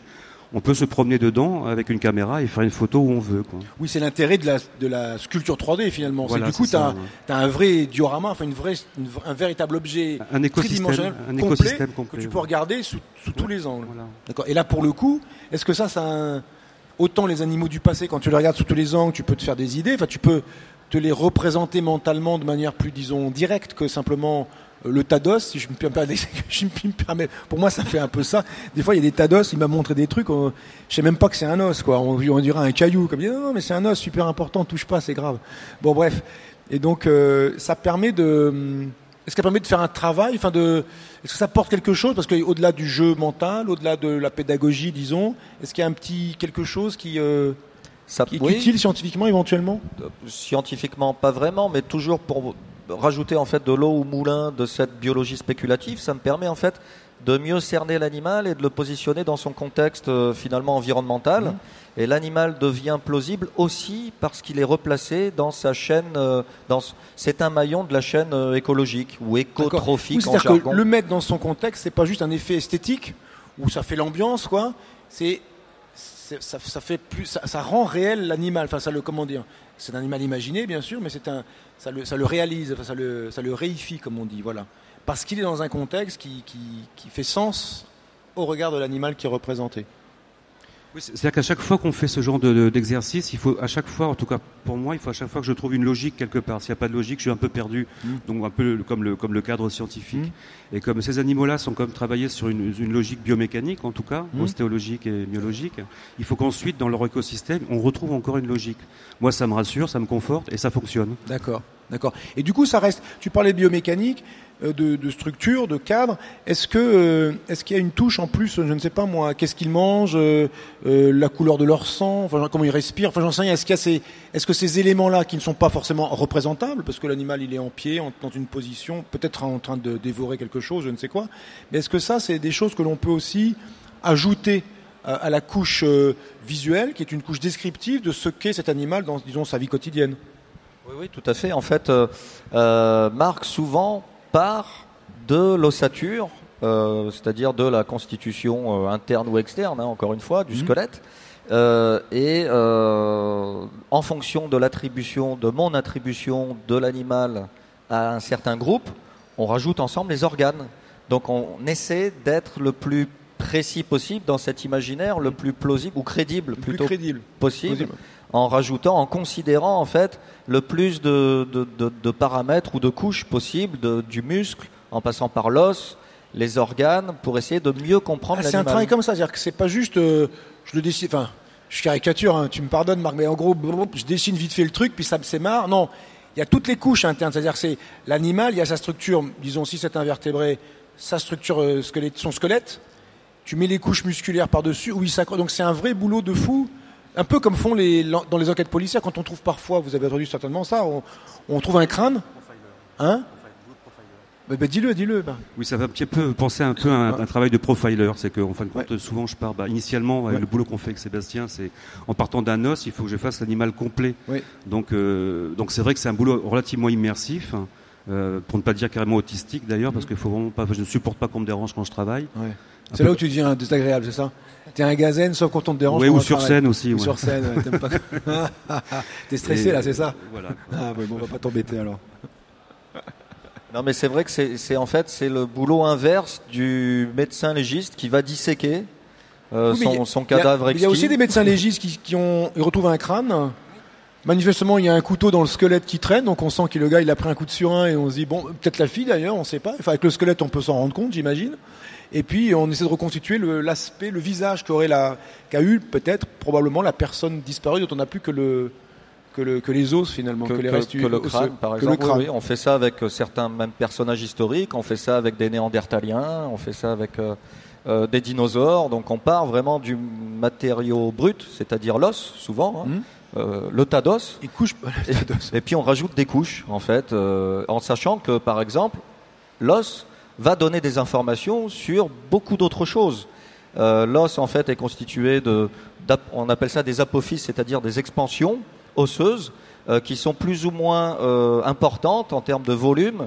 on peut se promener dedans avec une caméra et faire une photo où on veut, quoi. Oui, c'est l'intérêt de la, de la sculpture trois D finalement. Voilà, c'est, du coup, tu as ouais. un vrai diorama, enfin une vraie, une, un véritable objet un écosystème, un complet, écosystème complet que tu peux ouais. regarder sous, sous ouais. tous les angles. Voilà. D'accord. Et là, pour le coup, est-ce que ça, ça a un... autant les animaux du passé, quand tu les regardes sous tous les angles, tu peux te faire des idées. Enfin, tu peux te les représenter mentalement de manière plus, disons, directe que simplement le tas d'os, si je me permets, je me permets, pour moi ça fait un peu ça. Des fois il y a des tas d'os, il m'a montré des trucs, on, je sais même pas que c'est un os, quoi. On, on dirait un caillou, comme il dit non, non mais c'est un os super important, touche pas, c'est grave. Bon bref, et donc euh, ça permet de, est-ce que ça permet de faire un travail, enfin de, est-ce que ça porte quelque chose, parce qu'au-delà du jeu mental, au-delà de la pédagogie, disons, est-ce qu'il y a un petit quelque chose qui euh, ça, qui est oui. utile scientifiquement éventuellement? Scientifiquement pas vraiment, mais toujours pour rajouter en fait de l'eau au moulin de cette biologie spéculative, ça me permet en fait de mieux cerner l'animal et de le positionner dans son contexte euh, finalement environnemental. Mmh. Et l'animal devient plausible aussi parce qu'il est replacé dans sa chaîne. Euh, dans, c'est un maillon de la chaîne euh, écologique ou écotrophique oui, en jargon. C'est-à-dire que le mettre dans son contexte, c'est pas juste un effet esthétique où ça fait l'ambiance, quoi. C'est, c'est ça, ça fait plus, ça, ça rend réel l'animal. Enfin, ça le comment dire. C'est un animal imaginé, bien sûr, mais c'est un, ça le, ça le réalise, enfin, ça le, ça le réifie, comme on dit, voilà. Parce qu'il est dans un contexte qui, qui, qui fait sens au regard de l'animal qui est représenté. Oui, c'est-à-dire qu'à chaque fois qu'on fait ce genre de, de, d'exercice, il faut à chaque fois, en tout cas pour moi, il faut à chaque fois que je trouve une logique quelque part. S'il n'y a pas de logique, je suis un peu perdu. Mmh. Donc un peu comme le, comme le cadre scientifique. Mmh. Et comme ces animaux-là sont comme travaillés sur une, une logique biomécanique, en tout cas, mmh. ostéologique et biologique, il faut qu'ensuite, dans leur écosystème, on retrouve encore une logique. Moi, ça me rassure, ça me conforte et ça fonctionne. D'accord, d'accord. Et du coup, ça reste. Tu parlais de biomécanique. De, de structure, de cadre. Est-ce que euh, est-ce qu'il y a une touche en plus, je ne sais pas moi, qu'est-ce qu'ils mangent, euh, euh, la couleur de leur sang, enfin comment ils respirent, enfin j'en sais rien. Est-ce qu'il y a ces, est-ce que ces éléments-là qui ne sont pas forcément représentables, parce que l'animal il est en pied, en, dans une position, peut-être en train de dévorer quelque chose, je ne sais quoi. Mais est-ce que ça, c'est des choses que l'on peut aussi ajouter à, à la couche euh, visuelle, qui est une couche descriptive de ce qu'est cet animal dans, disons, sa vie quotidienne? Oui, oui, tout à fait. En fait, euh, euh, Marc souvent part de l'ossature, euh, c'est-à-dire de la constitution euh, interne ou externe, hein, encore une fois, du mmh. squelette, euh, et euh, en fonction de l'attribution, de mon attribution de l'animal à un certain groupe, on rajoute ensemble les organes. Donc on essaie d'être le plus précis possible dans cet imaginaire, le plus plausible ou crédible le plutôt plus crédible. possible. Possible. En rajoutant, en considérant en fait le plus de, de, de, de paramètres ou de couches possibles de, du muscle, en passant par l'os, les organes, pour essayer de mieux comprendre ah, l'animal. C'est un travail comme ça, c'est-à-dire que c'est pas juste, euh, je le dessine, enfin, je caricature, hein, tu me pardonnes Marc, mais en gros, je dessine vite fait le truc, puis ça c'est marre. Non, il y a toutes les couches internes, c'est-à-dire que c'est l'animal, il y a sa structure, disons si c'est un vertébré, sa structure euh, squelette, son squelette, tu mets les couches musculaires par-dessus, où il s'accroche, donc c'est un vrai boulot de fou. Un peu comme font les, dans les enquêtes policières, quand on trouve parfois, vous avez entendu certainement ça, on, on trouve un crâne. Hein bah, bah, dis-le, dis-le. Bah. Oui, ça va un petit peu penser un peu à un, un travail de profiler. C'est qu'en fin de compte, ouais. souvent je pars, bah, initialement, ouais. le boulot qu'on fait avec Sébastien, c'est en partant d'un os, il faut que je fasse l'animal complet. Ouais. Donc, euh, donc c'est vrai que c'est un boulot relativement immersif, euh, pour ne pas dire carrément autistique d'ailleurs, mmh. parce qu'il faut vraiment pas, je ne supporte pas qu'on me dérange quand je travaille. Ouais. C'est là où tu deviens désagréable, c'est ça? T'es un gazen, sauf quand on te dérange. Oui, ou sur scène aussi. Ou ouais. sur scène, ouais, t'aimes pas. T'es stressé, et là, c'est ça? Voilà. Ah, ouais, bon, on va pas t'embêter alors. Non, mais c'est vrai que c'est, c'est en fait c'est le boulot inverse du médecin légiste qui va disséquer euh, oui, son, son cadavre exquis. Il y a aussi des médecins légistes qui, qui ont, ils retrouvent un crâne. Manifestement, il y a un couteau dans le squelette qui traîne, donc on sent que le gars il a pris un coup de surin et on se dit bon, peut-être la fille d'ailleurs, on sait pas. Enfin, avec le squelette, on peut s'en rendre compte, j'imagine. Et puis on essaie de reconstituer le, l'aspect, le visage qu'aurait la, qu'a eu peut-être probablement la personne disparue dont on n'a plus que le que, le, que les os finalement, que, que les restes que, que le crâne, par que exemple. Le crâne. Oui, oui, on fait ça avec certains même personnages historiques, on fait ça avec des Néandertaliens, on fait ça avec euh, euh, des dinosaures. Donc on part vraiment du matériau brut, c'est-à-dire l'os souvent. Hein. Mmh. Euh, le tas d'os. Et, couche, et, et puis on rajoute des couches en fait, euh, en sachant que par exemple l'os va donner des informations sur beaucoup d'autres choses. Euh, l'os en fait est constitué de, on appelle ça des apophyses, c'est-à-dire des expansions osseuses euh, qui sont plus ou moins euh, importantes en termes de volume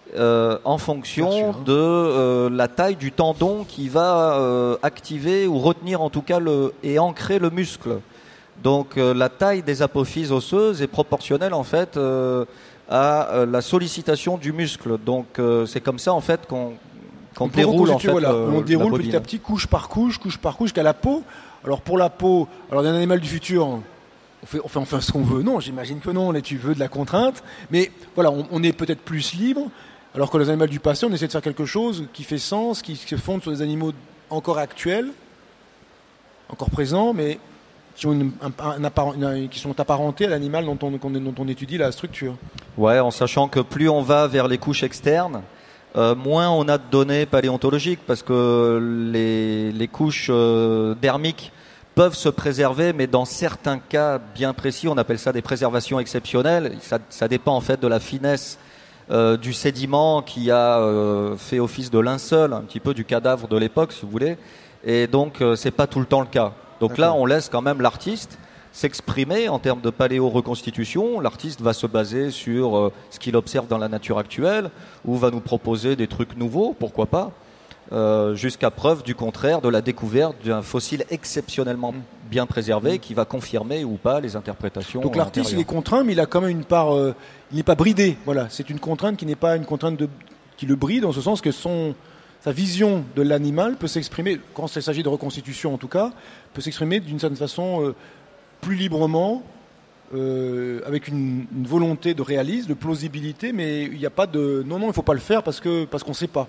euh, en fonction sûr, hein. de euh, la taille du tendon qui va euh, activer ou retenir en tout cas le, et ancrer le muscle. Donc euh, la taille des apophyses osseuses est proportionnelle en fait euh, à euh, la sollicitation du muscle. Donc euh, c'est comme ça en fait qu'on, qu'on On peut déroule en fait. voilà. le- On la déroule bobine. petit à petit, couche par couche, couche par couche, jusqu'à la peau. Alors pour la peau, alors d'un animal du futur, on fait, on fait, on fait ce qu'on veut. Non, j'imagine que non. Là, tu veux de la contrainte. Mais voilà, on, on est peut-être plus libre. Alors que les animaux du passé, on essaie de faire quelque chose qui fait sens, qui se fonde sur des animaux encore actuels, encore présents, mais qui, ont une, un, un apparent- une- qui sont apparentés à l'animal dont on, dont on étudie la structure. Ouais, en sachant que plus on va vers les couches externes, euh, moins on a de données paléontologiques, parce que les, les couches euh, dermiques peuvent se préserver, mais dans certains cas bien précis, on appelle ça des préservations exceptionnelles. Ça, ça dépend en fait de la finesse euh, du sédiment qui a euh, fait office de linceul, un petit peu du cadavre de l'époque, si vous voulez. Et donc, euh, c'est pas tout le temps le cas. Donc D'accord. là, on laisse quand même l'artiste s'exprimer en termes de paléo-reconstitution. L'artiste va se baser sur euh, ce qu'il observe dans la nature actuelle, ou va nous proposer des trucs nouveaux, pourquoi pas, euh, jusqu'à preuve du contraire de la découverte d'un fossile exceptionnellement bien préservé qui va confirmer ou pas les interprétations. Donc l'artiste, il est antérieures. contraint, mais il a quand même une part. Euh, il n'est pas bridé. Voilà, c'est une contrainte qui n'est pas une contrainte de, qui le bride, en ce sens que son, sa vision de l'animal peut s'exprimer, quand il s'agit de reconstitution en tout cas, peut s'exprimer d'une certaine façon euh, plus librement, euh, avec une, une volonté de réalisme, de plausibilité, mais il n'y a pas de non, non, il ne faut pas le faire parce que parce qu'on ne sait pas.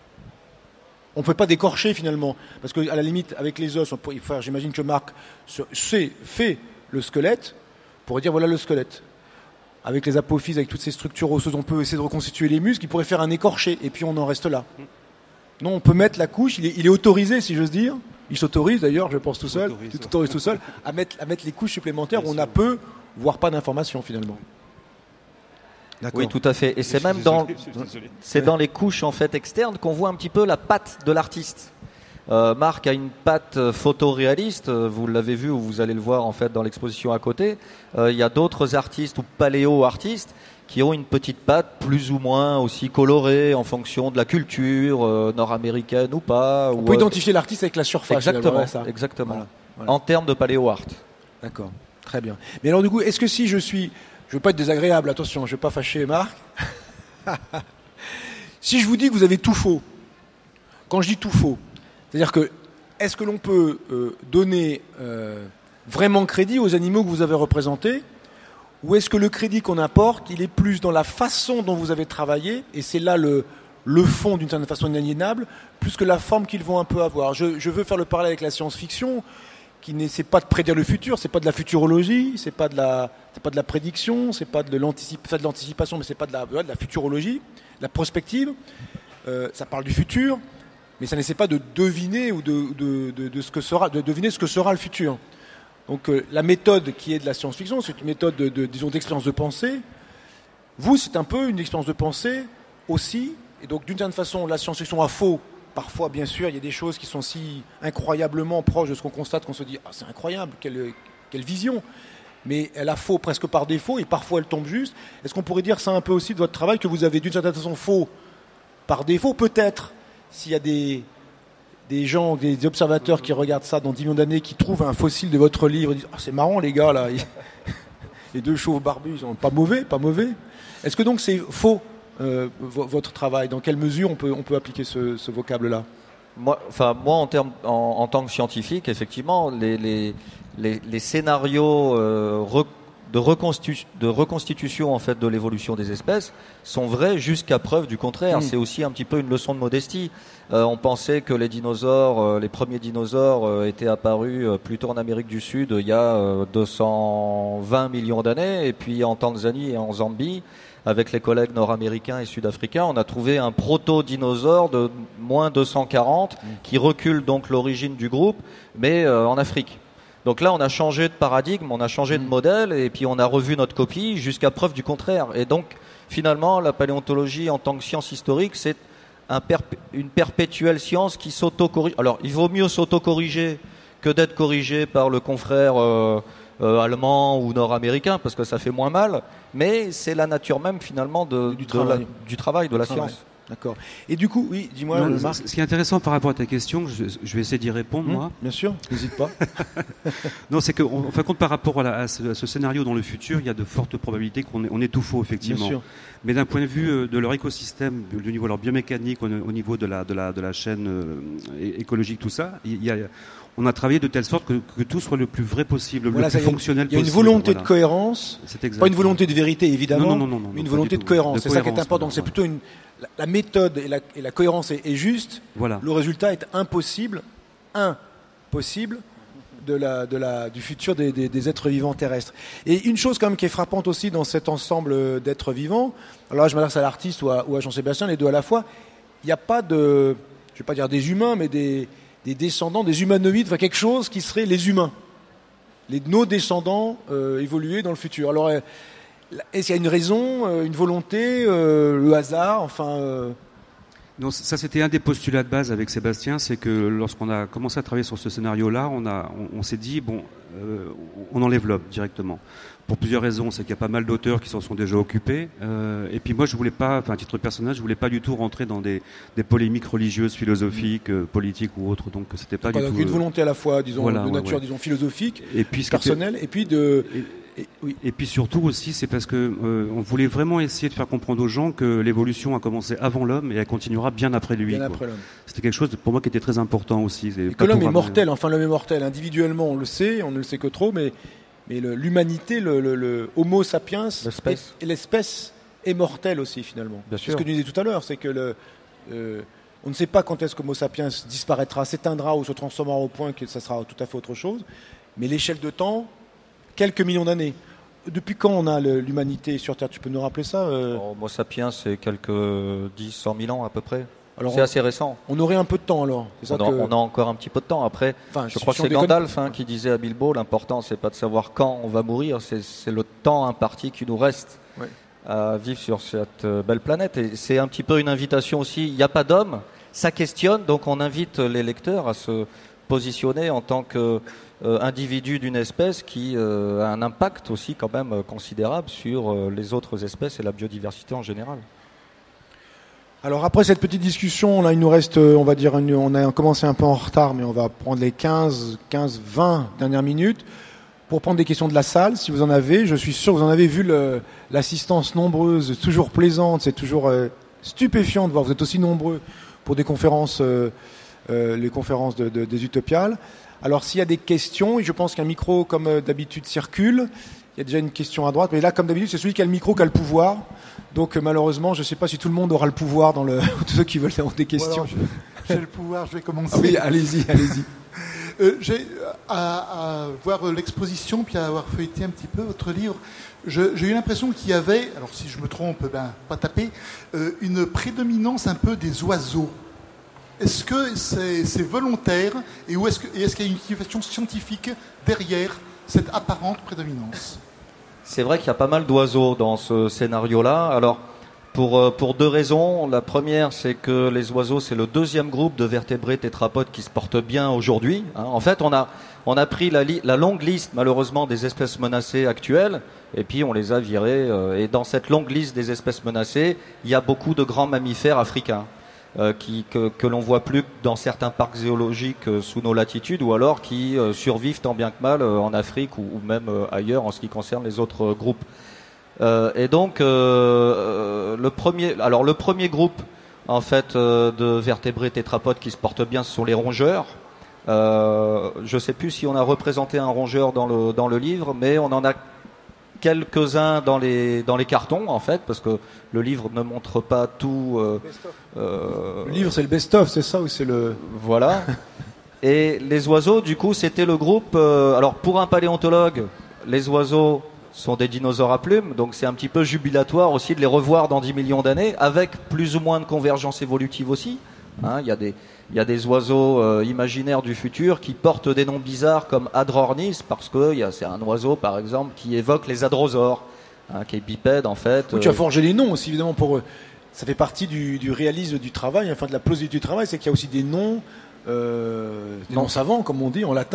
On ne peut pas décorcher finalement, parce qu'à la limite, avec les os, on peut, il faut faire, j'imagine que Marc se- sait, fait le squelette, pour dire voilà le squelette. Avec les apophyses, avec toutes ces structures osseuses, on peut essayer de reconstituer les muscles, il pourrait faire un écorché, et puis on en reste là. Non, on peut mettre la couche, il est, il est autorisé, si j'ose dire, il s'autorise d'ailleurs, je pense tout seul, Autorise, tu ouais. t'autorises tout seul, à mettre, à mettre les couches supplémentaires où on Bien a sûr. peu, voire pas d'informations finalement. D'accord. Oui, tout à fait. Et c'est Je même suis dans, désolé, je suis désolé. c'est Ouais. dans les couches en fait externes qu'on voit un petit peu la patte de l'artiste. Euh, Marc a une patte euh, photoréaliste, euh, vous l'avez vu ou vous allez le voir en fait dans l'exposition à côté. Euh, Il y a d'autres artistes ou paléo-artistes qui ont une petite patte plus ou moins aussi colorée en fonction de la culture euh, nord-américaine ou pas. On ou peut euh, identifier l'artiste avec la surface. Exactement, finalement, ouais, ça. exactement. Voilà, voilà. En termes de paléo-art. D'accord, très bien. Mais alors du coup, est-ce que si je suis, je veux pas être désagréable, attention, je veux pas fâcher Marc. Si je vous dis que vous avez tout faux, quand je dis tout faux, c'est-à-dire que est-ce que l'on peut euh, donner euh, vraiment crédit aux animaux que vous avez représentés, ou est-ce que le crédit qu'on apporte, il est plus dans la façon dont vous avez travaillé, et c'est là le, le fond d'une certaine façon inaliénable, plus que la forme qu'ils vont un peu avoir. Je, je veux faire le parallèle avec la science-fiction, qui n'essaie pas de prédire le futur, c'est pas de la futurologie, c'est pas de la, c'est pas de la prédiction, c'est pas de l'anticip, ça de l'anticipation, mais c'est pas de la, ouais, de la futurologie, de la prospective. Euh, ça parle du futur, mais ça n'essaie pas de deviner ou de, de, de, de ce que sera, de deviner ce que sera le futur. Donc euh, la méthode qui est de la science-fiction, c'est une méthode de, de disons d'expérience de pensée. Vous, c'est un peu une expérience de pensée aussi, et donc d'une certaine façon, la science-fiction a faux. Parfois, bien sûr, il y a des choses qui sont si incroyablement proches de ce qu'on constate qu'on se dit « Ah, c'est incroyable, quelle, quelle vision !» Mais elle a faux presque par défaut et parfois elle tombe juste. Est-ce qu'on pourrait dire ça un peu aussi de votre travail, que vous avez d'une certaine façon faux par défaut? Peut-être, s'il y a des, des gens, des observateurs qui regardent ça dans dix millions d'années, qui trouvent un fossile de votre livre et disent « Ah, c'est marrant les gars, là, les deux chauves barbus, ils sont pas mauvais, pas mauvais. » Est-ce que donc c'est faux Euh, vo- votre travail? Dans quelle mesure on peut, on peut appliquer ce, ce vocable-là? Moi, enfin, moi en, termes, en, en tant que scientifique, effectivement, les, les, les, les scénarios euh, re, de, reconstitu, de reconstitution en fait, de l'évolution des espèces sont vrais jusqu'à preuve du contraire. Mmh. C'est aussi un petit peu une leçon de modestie. Euh, on pensait que les dinosaures, euh, les premiers dinosaures euh, étaient apparus euh, plutôt en Amérique du Sud il y a euh, deux cent vingt millions d'années, et puis en Tanzanie et en Zambie, avec les collègues nord-américains et sud-africains, on a trouvé un proto-dinosaure de moins deux cent quarante qui recule donc l'origine du groupe, mais euh, en Afrique. Donc là, on a changé de paradigme, on a changé de modèle, et puis on a revu notre copie jusqu'à preuve du contraire. Et donc, finalement, la paléontologie en tant que science historique, c'est un perp- une perpétuelle science qui s'auto-corrige. Alors, il vaut mieux s'auto-corriger que d'être corrigé par le confrère... Euh, euh, allemand ou nord-américain parce que ça fait moins mal, mais c'est la nature même finalement de, du, de travail. La, du travail, de la travail. science. D'accord. Et du coup, oui, dis-moi, non, Marc. Ce qui est intéressant par rapport à ta question, je, je vais essayer d'y répondre, Mmh, moi. Bien sûr, n'hésite pas. Non, c'est qu'en fin de compte, par rapport à, la, à, ce, à ce scénario dans le futur, il y a de fortes probabilités qu'on on est tout faux, effectivement. Bien sûr. Mais d'un point de vue de leur écosystème, du niveau de leur biomécanique, au, au niveau de la, de la, de la chaîne euh, écologique, tout ça, il y a, on a travaillé de telle sorte que, que tout soit le plus vrai possible, Voilà, le plus ça, fonctionnel possible. Il y a une volonté voilà. de cohérence, C'est exact. pas une volonté de vérité évidemment, non, non, non, non, mais une non, volonté de cohérence. De c'est ça qui est cohérence, important. voilà, C'est ouais. plutôt une la, la méthode et la, et la cohérence est, est juste. Voilà. Le résultat est impossible, impossible de la, de la, du futur des, des, des êtres vivants terrestres. Et une chose quand même qui est frappante aussi dans cet ensemble d'êtres vivants. Alors là, je m'adresse à l'artiste ou à, ou à Jean-Sébastien, les deux à la fois. Il n'y a pas de, je vais pas dire des humains, mais des des descendants, des humanoïdes, enfin quelque chose qui serait les humains, les, nos descendants euh, évolués dans le futur. Alors, euh, est-ce qu'il y a une raison, euh, une volonté, euh, le hasard, enfin euh... Non, ça c'était un des postulats de base avec Sébastien, c'est que lorsqu'on a commencé à travailler sur ce scénario-là, on, a, on, on s'est dit, bon, euh, on enlève l'homme directement. Pour plusieurs raisons, c'est qu'il y a pas mal d'auteurs qui s'en sont déjà occupés. Euh, et puis moi, je voulais pas, enfin, à titre personnel, je voulais pas du tout rentrer dans des, des polémiques religieuses, philosophiques, euh, politiques ou autres. Donc, c'était pas donc, du tout. Une volonté à la fois, disons, voilà, de ouais, nature, ouais. disons, philosophique, et puis, personnelle, et puis de. Et, et, oui. et puis surtout aussi, c'est parce que euh, on voulait vraiment essayer de faire comprendre aux gens que l'évolution a commencé avant l'homme et elle continuera bien après lui. Bien quoi. après l'homme. C'était quelque chose de, pour moi qui était très important aussi. Et que l'homme est mortel. Enfin, l'homme est mortel. Individuellement, on le sait, on ne le sait que trop, mais. Mais le, l'humanité, le, le, le Homo sapiens, l'espèce. Et, et l'espèce est mortelle aussi finalement. Bien sûr. Ce que tu disais tout à l'heure, c'est que le, euh, on ne sait pas quand est-ce que Homo sapiens disparaîtra, s'éteindra ou se transformera au point que ça sera tout à fait autre chose. Mais l'échelle de temps, quelques millions d'années. Depuis quand on a le, l'humanité sur Terre? Tu peux nous rappeler ça euh... Homo sapiens, c'est quelques dix, cent mille ans à peu près. Alors, c'est on, assez récent. On aurait un peu de temps alors. C'est on, ça a, que... on a encore un petit peu de temps. Après, enfin, je si crois que c'est déconne... Gandalf hein, qui disait à Bilbo, l'important c'est pas de savoir quand on va mourir, c'est, c'est le temps imparti qui nous reste ouais. à vivre sur cette belle planète. Et c'est un petit peu une invitation aussi. Il n'y a pas d'homme, ça questionne, donc on invite les lecteurs à se positionner en tant qu'individu euh, d'une espèce qui euh, a un impact aussi quand même euh, considérable sur euh, les autres espèces et la biodiversité en général. Alors après cette petite discussion, là il nous reste, on va dire, une, on a commencé un peu en retard, mais on va prendre les quinze, quinze, vingt dernières minutes pour prendre des questions de la salle, si vous en avez. Je suis sûr que vous en avez vu le, l'assistance nombreuse, toujours plaisante, c'est toujours euh, stupéfiant de voir, vous êtes aussi nombreux pour des conférences, euh, euh, les conférences de, de, des Utopiales. Alors s'il y a des questions, et je pense qu'un micro comme euh, d'habitude circule, il y a déjà une question à droite, mais là comme d'habitude c'est celui qui a le micro qui a le pouvoir. Donc euh, malheureusement, je ne sais pas si tout le monde aura le pouvoir dans le tous ceux qui veulent avoir des questions. Voilà, j'ai le pouvoir, je vais commencer. Ah oui, allez-y, allez-y. euh, j'ai à, à voir l'exposition puis à avoir feuilleté un petit peu votre livre, je, j'ai eu l'impression qu'il y avait, alors si je me trompe, ben pas taper, euh, une prédominance un peu des oiseaux. Est-ce que c'est, c'est volontaire et où est-ce que et est-ce qu'il y a une motivation scientifique derrière cette apparente prédominance? C'est vrai qu'il y a pas mal d'oiseaux dans ce scénario-là. Alors, pour, pour deux raisons. La première, c'est que les oiseaux, c'est le deuxième groupe de vertébrés tétrapodes qui se portent bien aujourd'hui. Hein. En fait, on a, on a pris la, li- la longue liste, malheureusement, des espèces menacées actuelles, et puis on les a virées. Euh, et dans cette longue liste des espèces menacées, il y a beaucoup de grands mammifères africains. Euh, qui, que, que l'on voit plus dans certains parcs zoologiques euh, sous nos latitudes, ou alors qui euh, survivent tant bien que mal euh, en Afrique ou, ou même euh, ailleurs en ce qui concerne les autres euh, groupes. Euh, et donc euh, le premier, alors le premier groupe en fait euh, de vertébrés tétrapodes qui se portent bien, ce sont les rongeurs. Euh, je ne sais plus si on a représenté un rongeur dans le dans le livre, mais on en a quelques-uns dans les dans les cartons en fait, parce que le livre ne montre pas tout. Euh, euh, le livre c'est le best-of, c'est ça ou c'est le voilà. Et les oiseaux, du coup, c'était le groupe. Euh, alors pour un paléontologue, les oiseaux sont des dinosaures à plumes, donc c'est un petit peu jubilatoire aussi de les revoir dans dix millions d'années, avec plus ou moins de convergence évolutive aussi. Hein, il y a des il y a des oiseaux euh, imaginaires du futur qui portent des noms bizarres comme Adrornis, parce que il y a, c'est un oiseau, par exemple, qui évoque les hadrosaures, hein, qui est bipède, en fait. Oui, tu as forgé les noms aussi, évidemment, pour eux. Ça fait partie du, du réalisme du travail, enfin de la plausibilité du travail, c'est qu'il y a aussi des noms, euh, des non. noms savants, comme on dit en latin,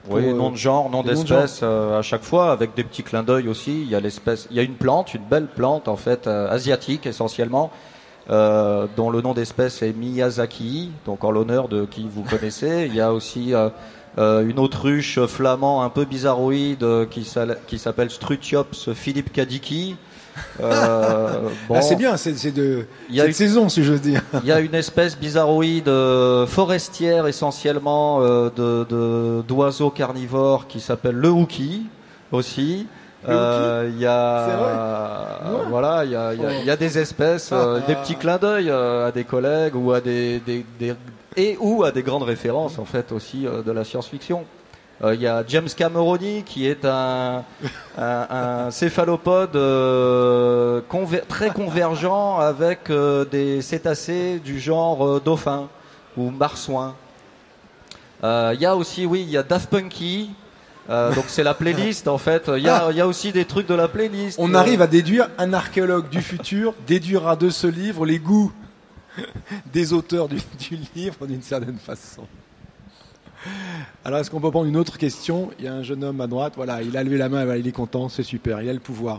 pour, Oui, euh, nom de genre, nom les noms de d'espèce euh, à chaque fois, avec des petits clins d'œil aussi. Il y a l'espèce, il y a une plante, une belle plante en fait euh, asiatique essentiellement, euh, dont le nom d'espèce est Miyazaki, donc en l'honneur de qui vous connaissez. Il y a aussi euh, euh, une autruche flamand un peu bizarroïde euh, qui, s'al- qui s'appelle Strutiops Philippe Kadiki. Euh, bon, Ah, c'est bien, c'est, c'est de Il y a cette une- saison, si j'ose dire. il y a une espèce bizarroïde euh, forestière essentiellement euh, de, de- d'oiseaux carnivores qui s'appelle le houki aussi. Le Euh, Il y a C'est vrai euh, Ouais. voilà, il y a, il y a- il y a des espèces, euh, des petits clins d'œil euh, à des collègues ou à des, des, des- et ou à des grandes références en fait aussi euh, de la science-fiction. Euh, Il y a James Cameroni qui est un, un, un céphalopode euh, conver- très convergent avec euh, des cétacés du genre euh, dauphin ou marsouin. Euh, Il y a aussi, oui, il y a Daft Punky. Euh, donc c'est la playlist en fait. Il y a, il y a aussi des trucs de la playlist. On Euh, arrive à déduire, un archéologue du futur déduira de ce livre les goûts des auteurs du, du livre d'une certaine façon. Alors, est-ce qu'on peut prendre une autre question? Il y a un jeune homme à droite, voilà, il a levé la main, voilà, il est content, c'est super, il a le pouvoir.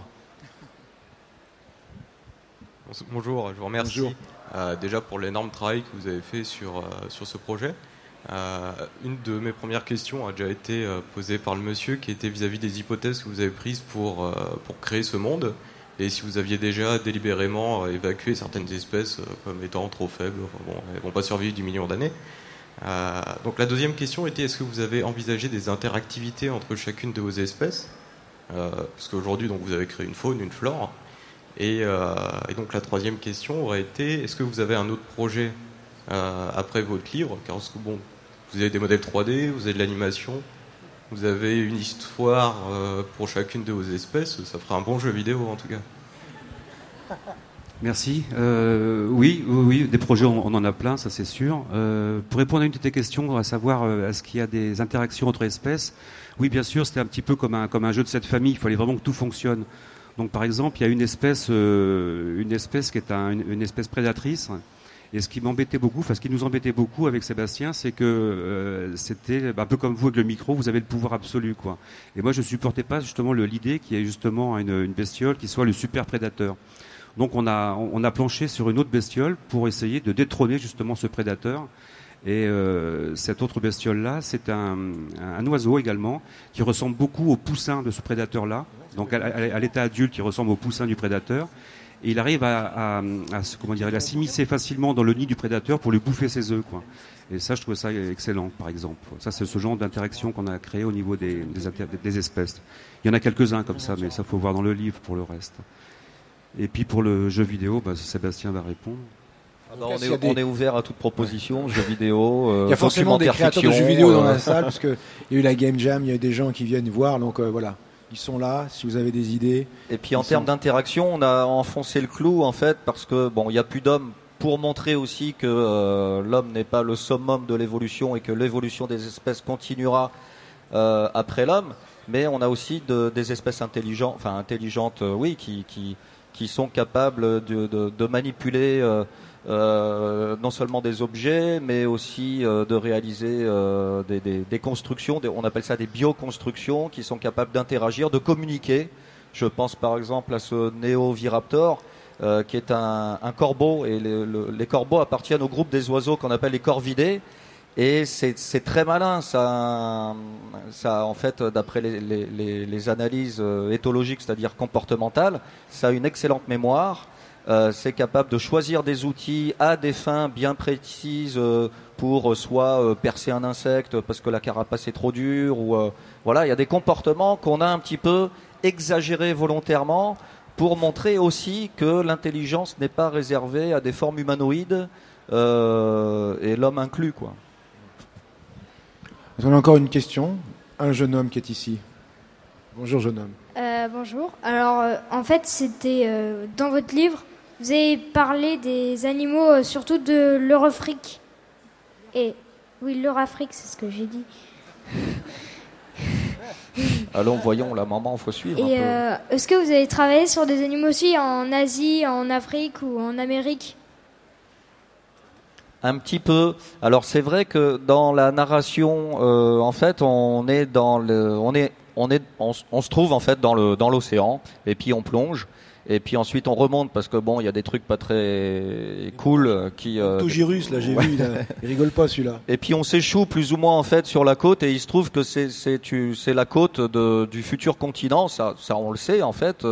Bonjour, je vous remercie Bonjour. euh, déjà pour l'énorme travail que vous avez fait sur, euh, sur ce projet. Euh, une de mes premières questions a déjà été euh, posée par le monsieur qui était vis-à-vis des hypothèses que vous avez prises pour, euh, pour créer ce monde et si vous aviez déjà délibérément euh, évacué certaines espèces euh, comme étant trop faibles, enfin, bon, elles ne vont pas survivre dix millions d'années. Euh, donc la deuxième question était est-ce que vous avez envisagé des interactivités entre chacune de vos espèces euh, parce qu'aujourd'hui donc, vous avez créé une faune, une flore et, euh, et donc la troisième question aurait été est-ce que vous avez un autre projet euh, après votre livre car parce que, bon, vous avez des modèles trois D, vous avez de l'animation, vous avez une histoire euh, pour chacune de vos espèces, ça ferait un bon jeu vidéo en tout cas. Merci. Euh, oui, oui, oui, des projets, on, on en a plein, ça c'est sûr. Euh, pour répondre à une de tes questions, à savoir euh, est-ce qu'il y a des interactions entre espèces, oui, bien sûr, c'était un petit peu comme un, comme un jeu de cette famille, il fallait vraiment que tout fonctionne. Donc par exemple, il y a une espèce, euh, une espèce qui est un, une, une espèce prédatrice. Et ce qui m'embêtait beaucoup, enfin ce qui nous embêtait beaucoup avec Sébastien, c'est que euh, c'était un peu comme vous avec le micro, vous avez le pouvoir absolu, quoi. Et moi, je supportais pas justement le, l'idée qu'il y ait justement une, une bestiole qui soit le super prédateur. Donc on a on a planché sur une autre bestiole pour essayer de détrôner justement ce prédateur. Et euh, cette autre bestiole-là, c'est un, un oiseau également qui ressemble beaucoup au poussin de ce prédateur-là. Donc à, à, à l'état adulte, il ressemble au poussin du prédateur. Et il arrive à, à, à, comment dire, à s'immiscer facilement dans le nid du prédateur pour lui bouffer ses œufs, quoi. Et ça, je trouve ça excellent, par exemple. Ça, c'est ce genre d'interaction qu'on a créé au niveau des, des, inter- des espèces. Il y en a quelques-uns comme ça, mais ça faut voir dans le livre pour le reste. Et puis pour le jeu vidéo, bah, Sébastien va répondre. Ah bah, on, Il y a est, des- on est ouvert à toute proposition, jeux vidéo, euh, Il y a forcément des documentaire créateurs de fiction, jeux vidéo dans euh, la salle, parce qu'il y a eu la Game Jam, il y a des gens qui viennent voir, donc euh, voilà, ils sont là, si vous avez des idées. Et puis en Ils termes sont- d'interaction, on a enfoncé le clou en fait parce que bon, il y a plus d'hommes pour montrer aussi que euh, l'homme n'est pas le summum de l'évolution et que l'évolution des espèces continuera euh, après l'homme. Mais on a aussi de, des espèces intelligentes, enfin intelligentes, euh, oui, qui, qui qui sont capables de, de, de manipuler euh, euh, non seulement des objets, mais aussi euh, de réaliser euh, des, des, des constructions, des, on appelle ça des bioconstructions, qui sont capables d'interagir, de communiquer. Je pense par exemple à ce Néoviraptor, euh, qui est un, un corbeau, et les, le, les corbeaux appartiennent au groupe des oiseaux qu'on appelle les corvidés. Et c'est, c'est très malin, ça, ça en fait, d'après les, les, les, les analyses euh, éthologiques, c'est-à-dire comportementales, ça a une excellente mémoire. Euh, c'est capable de choisir des outils à des fins bien précises euh, pour euh, soit euh, percer un insecte parce que la carapace est trop dure ou euh, voilà, il y a des comportements qu'on a un petit peu exagérés volontairement pour montrer aussi que l'intelligence n'est pas réservée à des formes humanoïdes euh, et l'homme inclus, quoi. On a encore une question. Un jeune homme qui est ici. Bonjour jeune homme. Euh, bonjour. Alors, euh, en fait, c'était euh, dans votre livre, vous avez parlé des animaux, euh, surtout de l'Eurafrique. Et oui, l'Eurafrique, c'est ce que j'ai dit. Allons, voyons, la maman, faut suivre un Et peu. euh, est-ce que vous avez travaillé sur des animaux aussi en Asie, en Afrique ou en Amérique? Un petit peu. Alors c'est vrai que dans la narration, euh, en fait, on est dans le, on est, on est, on, on se trouve en fait dans le, dans l'océan, et puis on plonge, et puis ensuite on remonte parce que bon, il y a des trucs pas très cool qui. Euh, Togirus, là, j'ai ouais. vu, là, il rigole pas celui-là. Et puis on s'échoue plus ou moins en fait sur la côte, et il se trouve que c'est, c'est, tu, c'est la côte de, du futur continent. Ça, ça, on le sait en fait.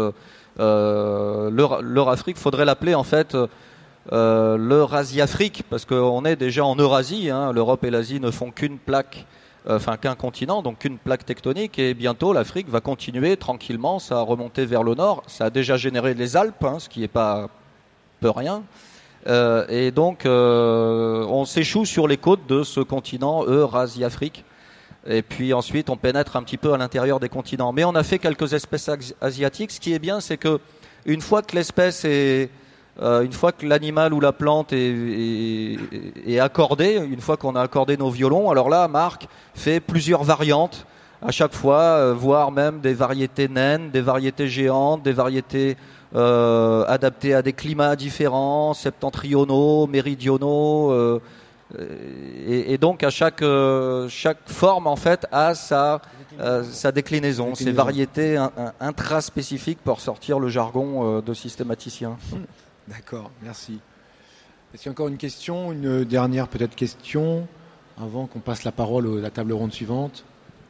Euh, l'Euro- l'Eurafrique, faudrait l'appeler en fait. Euh, l'Eurasie-Afrique, parce qu'on est déjà en Eurasie, hein, l'Europe et l'Asie ne font qu'une plaque, euh, enfin qu'un continent, donc qu'une plaque tectonique, et bientôt l'Afrique va continuer tranquillement, ça a remonté vers le nord, ça a déjà généré les Alpes, hein, ce qui n'est pas peu rien, euh, et donc euh, on s'échoue sur les côtes de ce continent Eurasie-Afrique, et puis ensuite on pénètre un petit peu à l'intérieur des continents, mais on a fait quelques espèces asiatiques. Ce qui est bien, c'est que une fois que l'espèce est Euh, une fois que l'animal ou la plante est, est, est accordé, une fois qu'on a accordé nos violons, alors là, Marc fait plusieurs variantes à chaque fois, euh, voire même des variétés naines, des variétés géantes, des variétés euh, adaptées à des climats différents, septentrionaux, méridionaux, euh, et, et donc à chaque euh, chaque forme en fait a sa euh, sa déclinaison, ses variétés in, in, intraspécifiques pour sortir le jargon euh, de systématicien. D'accord, merci. Est-ce qu'il y a encore une question, une dernière peut-être question, avant qu'on passe la parole à la table ronde suivante ?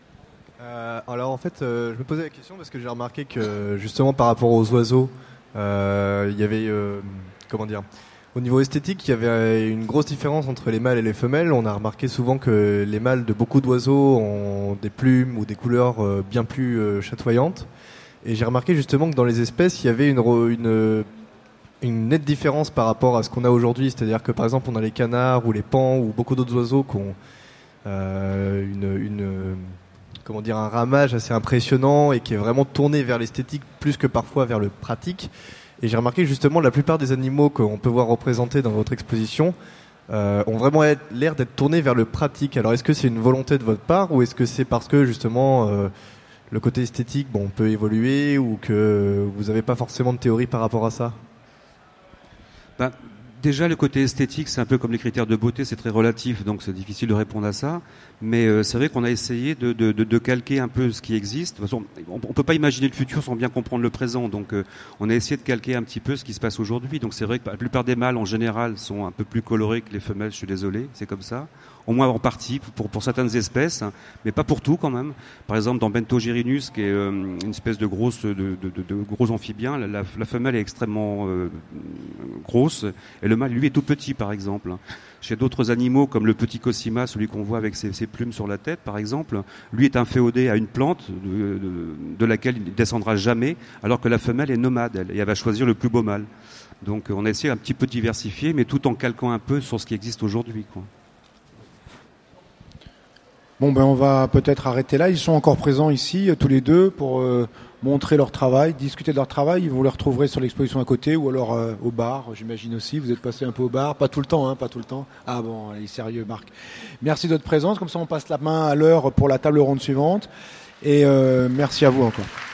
euh, Alors en fait, euh, je me posais la question parce que j'ai remarqué que justement par rapport aux oiseaux, euh, il y avait, euh, comment dire, au niveau esthétique, il y avait une grosse différence entre les mâles et les femelles. On a remarqué souvent que les mâles de beaucoup d'oiseaux ont des plumes ou des couleurs euh, bien plus euh, chatoyantes. Et j'ai remarqué justement que dans les espèces, il y avait une... une une nette différence par rapport à ce qu'on a aujourd'hui, c'est-à-dire que par exemple on a les canards ou les paons ou beaucoup d'autres oiseaux qui ont euh, une, une comment dire un ramage assez impressionnant et qui est vraiment tourné vers l'esthétique plus que parfois vers le pratique. Et j'ai remarqué justement la plupart des animaux qu'on peut voir représentés dans votre exposition euh, ont vraiment l'air d'être tournés vers le pratique. Alors est-ce que c'est une volonté de votre part ou est-ce que c'est parce que justement euh, le côté esthétique bon peut évoluer ou que vous n'avez pas forcément de théorie par rapport à ça ? Ben, déjà, le côté esthétique, c'est un peu comme les critères de beauté, c'est très relatif, donc c'est difficile de répondre à ça. Mais euh, c'est vrai qu'on a essayé de, de, de, de calquer un peu ce qui existe. De toute façon, on ne peut pas imaginer le futur sans bien comprendre le présent. Donc, euh, on a essayé de calquer un petit peu ce qui se passe aujourd'hui. Donc, c'est vrai que la plupart des mâles, en général, sont un peu plus colorés que les femelles. Je suis désolé, c'est comme ça. Au moins en partie, pour, pour certaines espèces, hein, mais pas pour tout quand même. Par exemple, dans Bentogerinus, qui est euh, une espèce de grosse, de, de, de, de gros amphibien, la, la, la femelle est extrêmement euh, grosse et le mâle, lui, est tout petit, par exemple. Chez d'autres animaux, comme le petit Cosima, celui qu'on voit avec ses, ses plumes sur la tête, par exemple, lui est inféodé à une plante de, de, de laquelle il ne descendra jamais, alors que la femelle est nomade, elle, et elle va choisir le plus beau mâle. Donc on a essayé un petit peu de diversifier, mais tout en calquant un peu sur ce qui existe aujourd'hui, quoi. Bon, ben on va peut-être arrêter là. Ils sont encore présents ici, tous les deux, pour euh, montrer leur travail, discuter de leur travail. Vous les retrouverez sur l'exposition à côté ou alors euh, au bar, j'imagine aussi. Vous êtes passé un peu au bar, pas tout le temps, hein, pas tout le temps. Ah bon, allez, sérieux, Marc. Merci de votre présence. Comme ça, on passe la main à l'heure pour la table ronde suivante. Et euh, merci à vous encore.